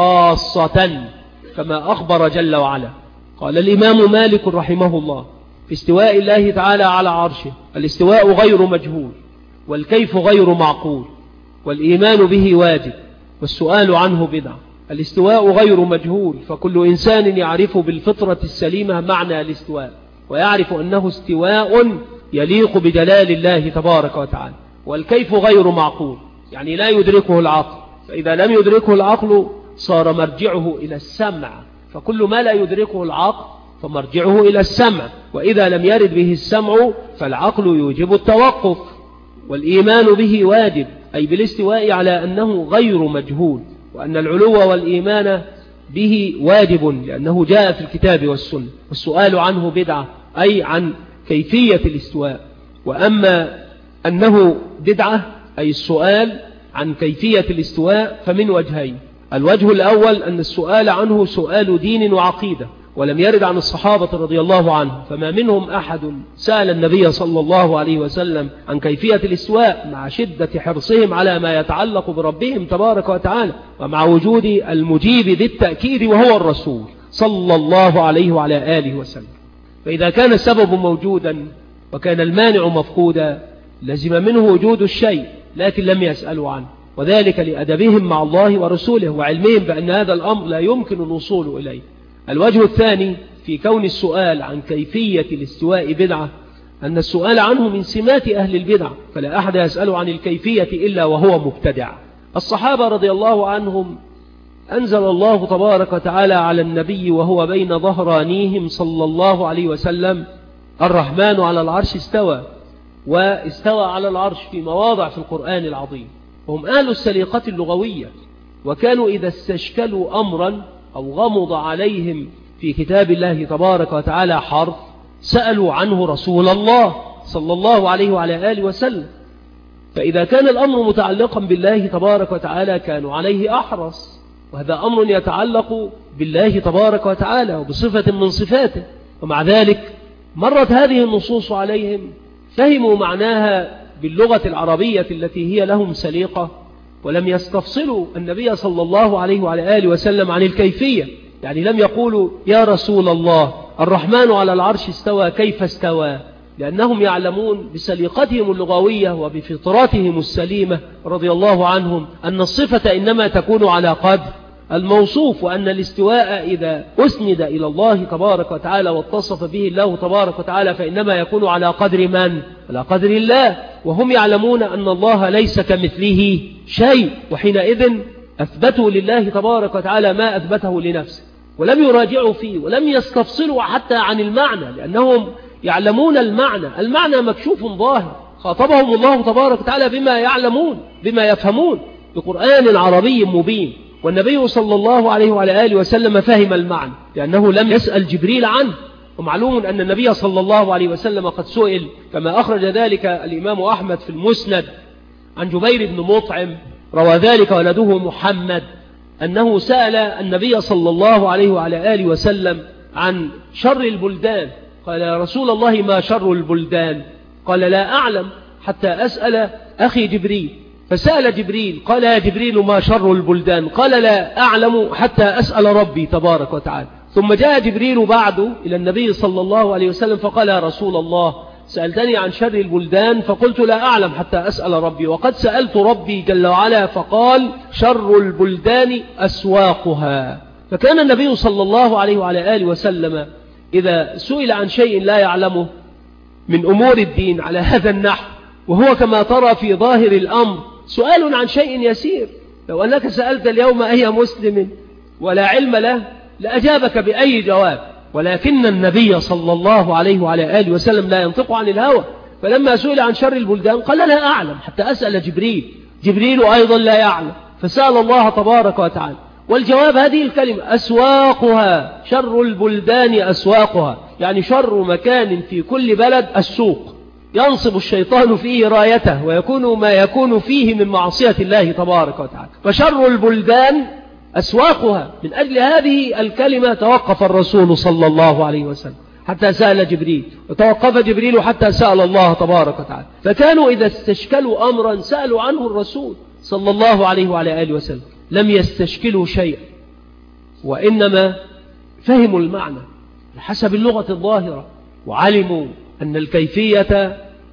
B: خاصة كما أخبر جل وعلا. قال الإمام مالك رحمه الله في استواء الله تعالى على عرشه الاستواء غير مجهول، والكيف غير معقول، والإيمان به واجب، والسؤال عنه بدعة. الاستواء غير مجهول، فكل إنسان يعرف بالفطرة السليمة معنى الاستواء، ويعرف أنه استواء يليق بجلال الله تبارك وتعالى. والكيف غير معقول، يعني لا يدركه العقل، فإذا لم يدركه العقل صار مرجعه إلى السمع، فكل ما لا يدركه العقل فمرجعه إلى السمع، وإذا لم يرد به السمع فالعقل يوجب التوقف. والإيمان به واجب، أي بالاستواء على أنه غير مجهول، وأن العلو والإيمان به واجب لأنه جاء في الكتاب والسنة. والسؤال عنه بدعة، أي عن كيفية الاستواء. وأما أنه بدعة أي السؤال عن كيفية الاستواء فمن وجهين. الوجه الأول أن السؤال عنه سؤال دين وعقيدة، ولم يرد عن الصحابة رضي الله عنهم، فما منهم أحد سأل النبي صلى الله عليه وسلم عن كيفية الاستواء مع شدة حرصهم على ما يتعلق بربهم تبارك وتعالى، ومع وجود المجيب ذي التأكيد وهو الرسول صلى الله عليه وعلى آله وسلم. فإذا كان السبب موجودا وكان المانع مفقودا لزم منه وجود الشيء، لكن لم يسألوا عنه، وذلك لأدبهم مع الله ورسوله وعلمهم بأن هذا الأمر لا يمكن الوصول إليه. الوجه الثاني في كون السؤال عن كيفية الاستواء بدعة أن السؤال عنه من سمات أهل البدع، فلا أحد يسأل عن الكيفية إلا وهو مبتدع. الصحابة رضي الله عنهم أنزل الله تبارك وتعالى على النبي وهو بين ظهرانيهم صلى الله عليه وسلم: الرحمن على العرش استوى، واستوى على العرش في مواضع في القرآن العظيم. وهم أهل السليقة اللغوية، وكانوا إذا استشكلوا أمرا أو غمض عليهم في كتاب الله تبارك وتعالى حرف سألوا عنه رسول الله صلى الله عليه وعلى آله وسلم. فإذا كان الأمر متعلقا بالله تبارك وتعالى كانوا عليه أحرص، وهذا أمر يتعلق بالله تبارك وتعالى وبصفة من صفاته. ومع ذلك مرت هذه النصوص عليهم فهموا معناها باللغة العربية التي هي لهم سليقة، ولم يستفصلوا النبي صلى الله عليه وعلى آله وسلم عن الكيفية. يعني لم يقولوا: يا رسول الله الرحمن على العرش استوى، كيف استوى؟ لأنهم يعلمون بسليقتهم اللغوية وبفطراتهم السليمة رضي الله عنهم أن الصفة إنما تكون على قدر الموصوف، وأن الاستواء إذا أسند إلى الله تبارك وتعالى واتصف به الله تبارك وتعالى فإنما يكون على قدر من؟ على قدر الله. وهم يعلمون أن الله ليس كمثله شيء، وحينئذ أثبتوا لله تبارك وتعالى ما أثبته لنفسه، ولم يراجعوا فيه ولم يستفصلوا حتى عن المعنى، لأنهم يعلمون المعنى مكشوف ظاهر، خاطبهم الله تبارك وتعالى بما يعلمون بما يفهمون بقرآن عربي مبين. والنبي صلى الله عليه وعلى آله وسلم فهم المعنى لأنه لم يسأل جبريل عنه. ومعلوم أن النبي صلى الله عليه وسلم قد سئل كما أخرج ذلك الإمام أحمد في المسند عن جبير بن مطعم روى ذلك ولده محمد أنه سأل النبي صلى الله عليه وعلى آله وسلم عن شر البلدان. قال: يا رسول الله ما شر البلدان؟ قال: لا أعلم حتى أسأل أخي جبريل. فسأل جبريل قال: يا جبريل ما شر البلدان؟ قال: لا أعلم حتى أسأل ربي تبارك وتعالى. ثم جاء جبريل بعده إلى النبي صلى الله عليه وسلم فقال: يا رسول الله سألتني عن شر البلدان فقلت لا أعلم حتى أسأل ربي، وقد سألت ربي جل وعلا فقال: شر البلدان أسواقها. فكان النبي صلى الله عليه وعلى آله وسلم إذا سئل عن شيء لا يعلمه من أمور الدين على هذا النحو، وهو كما ترى في ظاهر الأمر سؤال عن شيء يسير، لو أنك سألت اليوم أي مسلم ولا علم له لأجابك بأي جواب، ولكن النبي صلى الله عليه وعلى آله وسلم لا ينطق عن الهوى. فلما سئل عن شر البلدان قال: لا أعلم حتى أسأل جبريل. جبريل أيضا لا يعلم فسأل الله تبارك وتعالى. والجواب هذه الكلمة: أسواقها. شر البلدان أسواقها، يعني شر مكان في كل بلد السوق، ينصب الشيطان فيه رايته ويكون ما يكون فيه من معصية الله تبارك وتعالى. فشر البلدان أسواقها. من أجل هذه الكلمة توقف الرسول صلى الله عليه وسلم حتى سأل جبريل، وتوقف جبريل حتى سأل الله تبارك وتعالى. فكانوا إذا استشكلوا أمرا سألوا عنه الرسول صلى الله عليه وعلى آله وسلم، لم يستشكلوا شيئا، وإنما فهموا المعنى بحسب اللغة الظاهرة، وعلموا أن الكيفية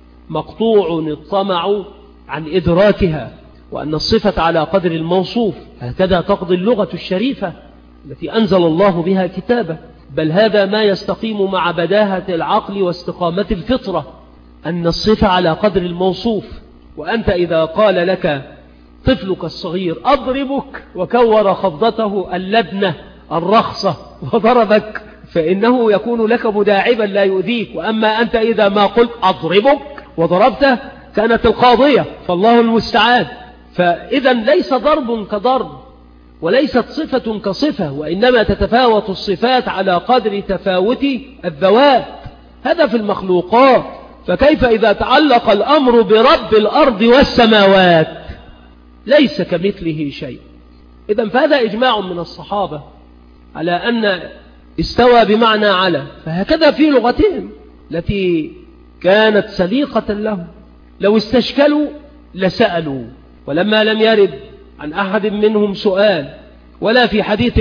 B: مقطوع الطمع عن إدراكها، وأن الصفة على قدر الموصوف. هكذا تقضي اللغة الشريفة التي أنزل الله بها كتابه. بل هذا ما يستقيم مع بداهة العقل واستقامة الفطرة، أن الصفة على قدر الموصوف. وأنت إذا قال لك طفلك الصغير أضربك وكور خفضته اللبنة الرخصة وضربك، فإنه يكون لك مداعبا لا يؤذيك. وأما أنت إذا ما قلت أضربك وضربته كانت القاضية، فالله المستعان. فإذا ليس ضرب كضرب وليست صفة كصفة، وإنما تتفاوت الصفات على قدر تفاوت الذوات. هذا في المخلوقات. فكيف إذا تعلق الأمر برب الأرض والسماوات ليس كمثله شيء؟ إذن فهذا إجماع من الصحابة على أن استوى بمعنى على، فهكذا في لغتهم التي كانت سليقة لهم، لو استشكلوا لسألوا، ولما لم يرد عن أحد منهم سؤال ولا في حديث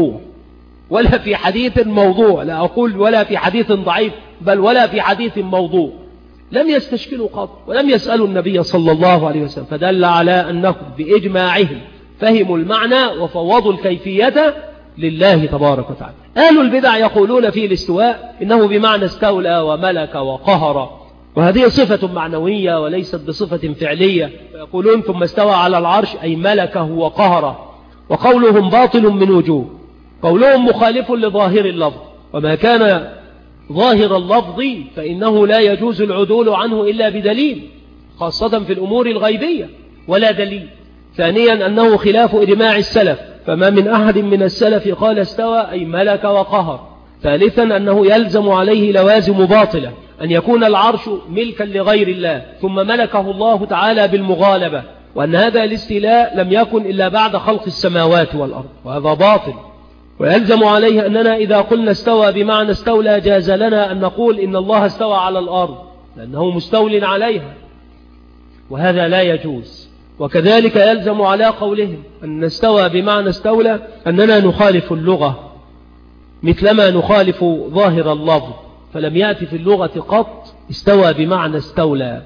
B: موضوع لا أقول ولا في حديث ضعيف، بل ولا في حديث موضوع، لم يستشكلوا قط ولم يسألوا النبي صلى الله عليه وسلم، فدل على أنهم بإجماعهم فهموا المعنى وفوضوا الكيفية لله تبارك وتعالى. أهل البدع يقولون في الاستواء إنه بمعنى استولى وملك وقهر، وهذه صفة معنوية وليست بصفة فعلية، فيقولون ثم استوى على العرش أي ملكه وقهره، وقولهم باطل من وجوه، قولهم مخالف لظاهر اللفظ، وما كان ظاهر اللفظ فإنه لا يجوز العدول عنه إلا بدليل، خاصة في الأمور الغيبية ولا دليل. ثانيا أنه خلاف إجماع السلف، فما من أحد من السلف قال استوى أي ملك وقهر. ثالثا أنه يلزم عليه لوازم باطلة، أن يكون العرش ملكا لغير الله ثم ملكه الله تعالى بالمغالبة، وأن هذا الاستيلاء لم يكن إلا بعد خلق السماوات والأرض، وهذا باطل. ويلزم عليه أننا إذا قلنا استوى بمعنى استولى جاز لنا أن نقول إن الله استوى على الأرض لأنه مستول عليها، وهذا لا يجوز. وكذلك يلزم على قولهم أن استوى بمعنى استولى أننا نخالف اللغة مثلما نخالف ظاهر اللفظ، فلم يأتي في اللغة قط استوى بمعنى استولى.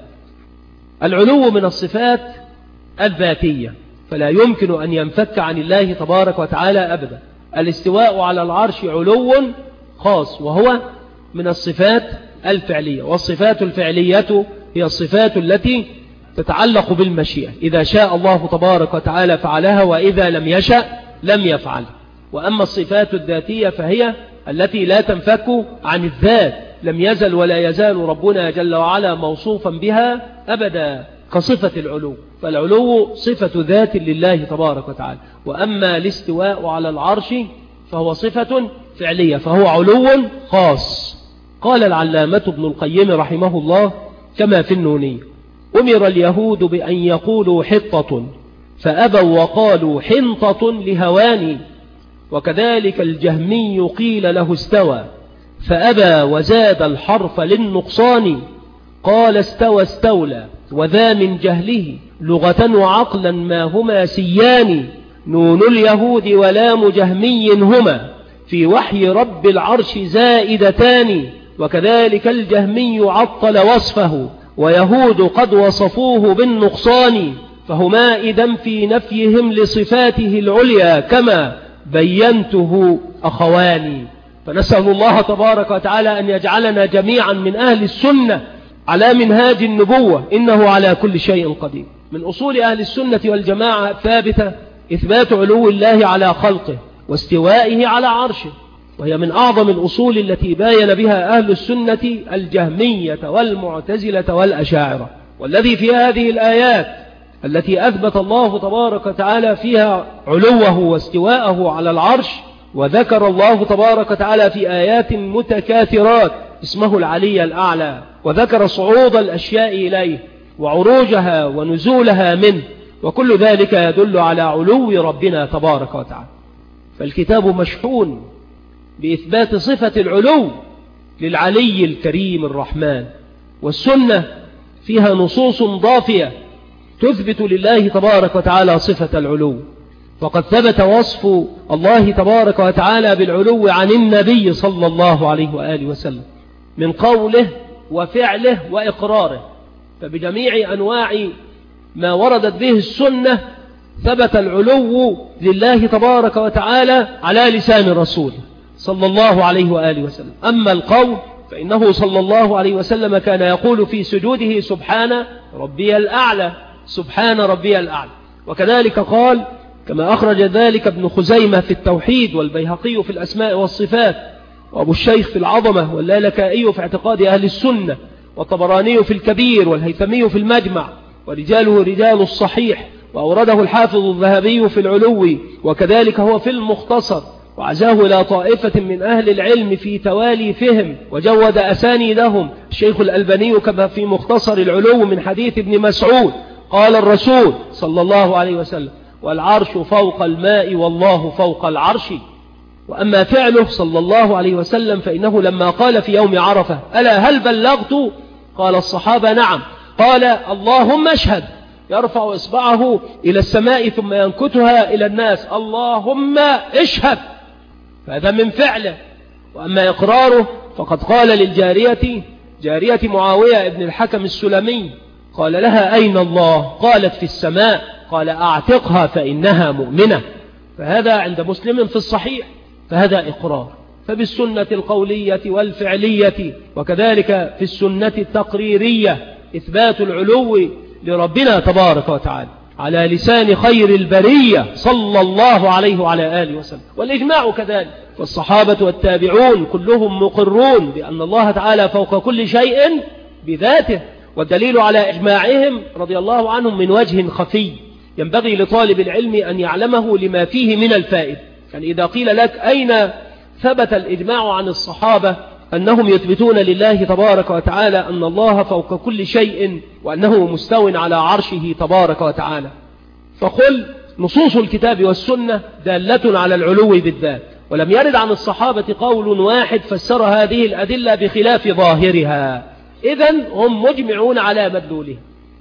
B: العلو من الصفات الذاتية، فلا يمكن أن ينفك عن الله تبارك وتعالى أبدا. الاستواء على العرش علو خاص، وهو من الصفات الفعلية، والصفات الفعلية هي الصفات التي تتعلق بالمشيئة، إذا شاء الله تبارك وتعالى فعلها، وإذا لم يشأ لم يفعل. وأما الصفات الذاتية فهي التي لا تنفك عن الذات، لم يزل ولا يزال ربنا جل وعلا موصوفا بها أبدا كصفة العلو، فالعلو صفة ذات لله تبارك وتعالى. وأما الاستواء على العرش فهو صفة فعلية، فهو علو خاص. قال العلامة ابن القيم رحمه الله كما في النونية: أمر اليهود بأن يقولوا حطة فأبوا وقالوا حنطة لهواني، وكذلك الجهمي قيل له استوى فأبى وزاد الحرف للنقصان، قال استوى استولى وذا من جهله لغة وعقلا ما هما سيان، نون اليهود ولام جهمي هما في وحي رب العرش زائدتان، وكذلك الجهمي عطل وصفه ويهود قد وصفوه بالنقصان، فهما إذن في نفيهم لصفاته العليا كما بينته أخواني. فنسأل الله تبارك وتعالى أن يجعلنا جميعا من أهل السنة على منهاج النبوة، إنه على كل شيء قدير. من أصول أهل السنة والجماعة ثابتة إثبات علو الله على خلقه واستوائه على عرشه، وهي من أعظم الأصول التي باين بها أهل السنة الجهمية والمعتزلة والأشاعرة. والذي في هذه الآيات التي أثبت الله تبارك وتعالى فيها علوه واستواءه على العرش، وذكر الله تبارك وتعالى في آيات متكاثرات اسمه العلي الأعلى، وذكر صعود الأشياء إليه وعروجها ونزولها منه، وكل ذلك يدل على علو ربنا تبارك وتعالى. فالكتاب مشحون بإثبات صفة العلو للعلي الكريم الرحمن، والسنة فيها نصوص ضافية تثبت لله تبارك وتعالى صفة العلو. وقد ثبت وصف الله تبارك وتعالى بالعلو عن النبي صلى الله عليه وآله وسلم من قوله وفعله وإقراره، فبجميع أنواع ما وردت به السنة ثبت العلو لله تبارك وتعالى على لسان الرسول صلى الله عليه وآله وسلم. أما القول فإنه صلى الله عليه وسلم كان يقول في سجوده سبحان ربي الأعلى، سبحان ربي الأعلى. وكذلك قال كما أخرج ذلك ابن خزيمة في التوحيد، والبيهقي في الأسماء والصفات، وأبو الشيخ في العظمة، واللالكائي في اعتقاد أهل السنة، والطبراني في الكبير، والهيثمي في المجمع، ورجاله رجال الصحيح، وأورده الحافظ الذهبي في العلو، وكذلك هو في المختصر، وعزاه إلى طائفة من أهل العلم في توالي فهم وجود أسانيدهم الشيخ الألباني كما في مختصر العلو من حديث ابن مسعود قال الرسول صلى الله عليه وسلم: والعرش فوق الماء والله فوق العرش. وأما فعله صلى الله عليه وسلم فإنه لما قال في يوم عرفة: ألا هل بلغت؟ قال الصحابة: نعم. قال: اللهم اشهد. يرفع إصبعه إلى السماء ثم ينكتها إلى الناس: اللهم اشهد. فهذا من فعله. وأما إقراره فقد قال للجارية، جارية معاوية ابن الحكم السلمي، قال لها: أين الله؟ قالت: في السماء. قال: أعتقها فإنها مؤمنة. فهذا عند مسلم في الصحيح، فهذا إقرار. فبالسنة القولية والفعلية وكذلك في السنة التقريرية إثبات العلو لربنا تبارك وتعالى على لسان خير البرية صلى الله عليه وعلى آله وسلم، والإجماع كذلك. والصحابة والتابعون كلهم مقرون بأن الله تعالى فوق كل شيء بذاته، والدليل على إجماعهم رضي الله عنهم من وجه خفي ينبغي لطالب العلم أن يعلمه لما فيه من الفائدة. يعني إذا قيل لك أين ثبت الإجماع عن الصحابة أنهم يثبتون لله تبارك وتعالى أن الله فوق كل شيء وأنه مستو على عرشه تبارك وتعالى، فقل نصوص الكتاب والسنة دالة على العلو بالذات، ولم يرد عن الصحابة قول واحد فسر هذه الأدلة بخلاف ظاهرها، إذن هم مجمعون على مدلولها،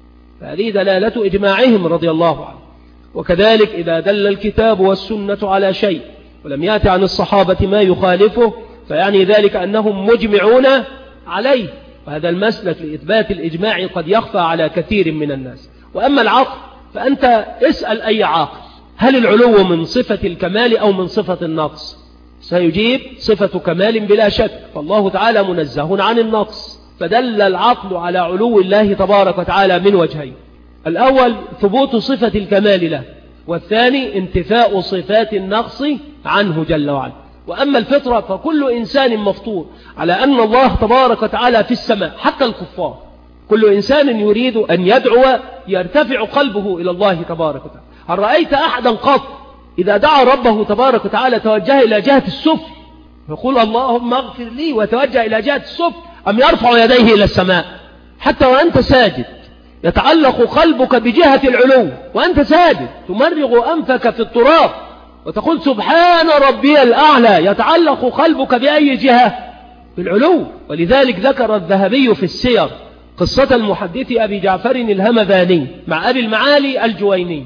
B: فهذه دلالة إجماعهم رضي الله عنه. وكذلك إذا دل الكتاب والسنة على شيء ولم يأتي عن الصحابة ما يخالفه فيعني ذلك أنهم مجمعون عليه، وهذا المسلك لإثبات الإجماع قد يخفى على كثير من الناس. وأما العقل فأنت اسأل أي عاقل: هل العلو من صفة الكمال أو من صفة النقص؟ سيجيب صفة كمال بلا شك، فالله تعالى منزه عن النقص، فدل العقل على علو الله تبارك وتعالى من وجهين: الأول ثبوت صفة الكمال له، والثاني انتفاء صفات النقص عنه جل وعلا. وأما الفطرة فكل إنسان مفطور على أن الله تبارك وتعالى في السماء، حتى الكفار، كل إنسان يريد أن يدعو يرتفع قلبه إلى الله تبارك وتعالى. هل رأيت أحدا قط إذا دعا ربه تبارك وتعالى توجه إلى جهة السفل يقول اللهم اغفر لي وتوجه إلى جهة السفل، أم يرفع يديه إلى السماء؟ حتى وأنت ساجد يتعلق قلبك بجهة العلو، وأنت ساجد تمرغ أنفك في التراب وتقول سبحان ربي الأعلى، يتعلق قلبك بأي جهة؟ بالعلو. ولذلك ذكر الذهبي في السير قصة المحدث أبي جعفر الهمذاني مع أبي المعالي الجويني،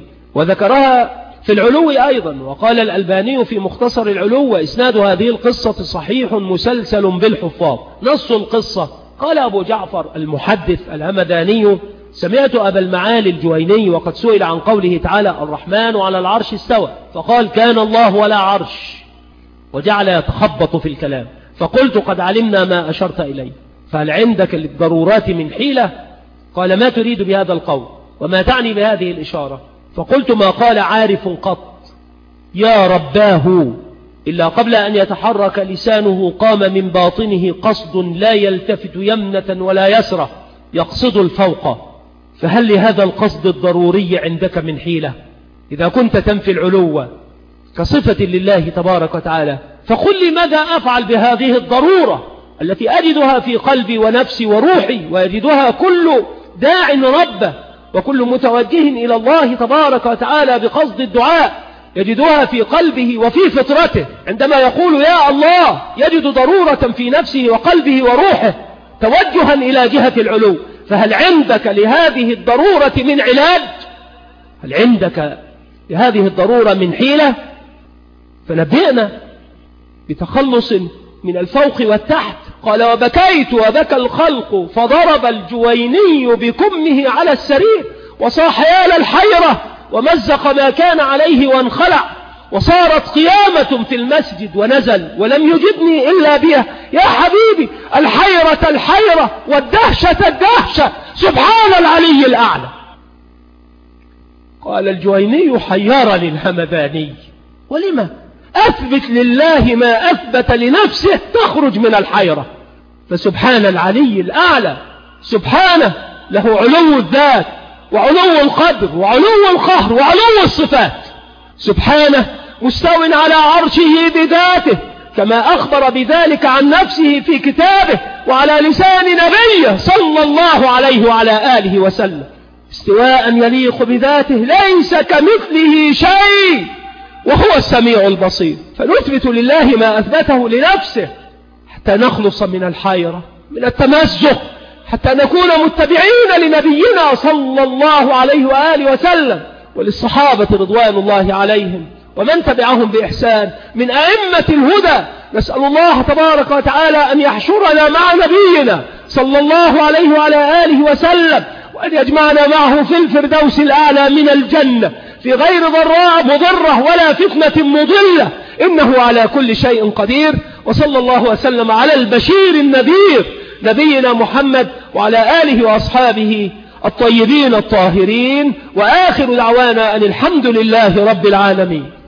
B: وذكرها في العلو أيضا، وقال الألباني في مختصر العلو: وإسناد هذه القصة صحيح مسلسل بالحفاظ. نص القصة: قال أبو جعفر المحدث الهمذاني: سمعت أبا المعالي الجويني وقد سئل عن قوله تعالى الرحمن على العرش استوى، فقال كان الله ولا عرش، وجعل يتخبط في الكلام، فقلت قد علمنا ما أشرت إليه، فهل عندك للضرورات من حيلة؟ قال ما تريد بهذا القول وما تعني بهذه الإشارة؟ فقلت ما قال عارف قط يا رباه إلا قبل أن يتحرك لسانه قام من باطنه قصد لا يلتفت يمنة ولا يسرة يقصد الفوق، فهل لهذا القصد الضروري عندك من حيلة؟ إذا كنت تنفي العلو كصفة لله تبارك وتعالى فقل لي ماذا أفعل بهذه الضرورة التي أجدها في قلبي ونفسي وروحي، ويجدها كل داع ربه وكل متوجه إلى الله تبارك وتعالى بقصد الدعاء يجدها في قلبه وفي فطرته، عندما يقول يا الله يجد ضرورة في نفسه وقلبه وروحه توجها إلى جهة العلو. فهل عندك لهذه الضرورة من علاج؟ هل عندك لهذه الضرورة من حيلة؟ فنبئنا بتخلص من الفوق والتحت. قال وبكيت وبكى الخلق فضرب الجويني بكمه على السرير وصاح يا للحيرة ومزق ما كان عليه وانخلع، وصارت قيامة في المسجد ونزل ولم يجبني إلا بها يا حبيبي الحيرة الحيرة والدهشة الدهشة سبحان العلي الأعلى. قال الجويني حيرني الهمذاني، ولما؟ أثبت لله ما أثبت لنفسه تخرج من الحيرة، فسبحان العلي الأعلى سبحانه له علو الذات وعلو القدر وعلو القهر وعلو الصفات سبحانه، مستو على عرشه بذاته كما أخبر بذلك عن نفسه في كتابه وعلى لسان نبيه صلى الله عليه وعلى آله وسلم، استواء يليق بذاته ليس كمثله شيء وهو السميع البصير. فنثبت لله ما أثبته لنفسه حتى نخلص من الحيرة، من التمزق، حتى نكون متبعين لنبينا صلى الله عليه وآله وسلم وللصحابة رضوان الله عليهم ومن تبعهم بإحسان من أئمة الهدى. نسأل الله تبارك وتعالى أن يحشرنا مع نبينا صلى الله عليه وعلى آله وسلم، وأن يجمعنا معه في الفردوس الأعلى من الجنة في غير ضراء مضرة ولا فتنة مضلة، إنه على كل شيء قدير. وصلى الله وسلم على البشير النذير نبينا محمد وعلى آله وأصحابه الطيبين الطاهرين، وآخر دعوانا أن الحمد لله رب العالمين.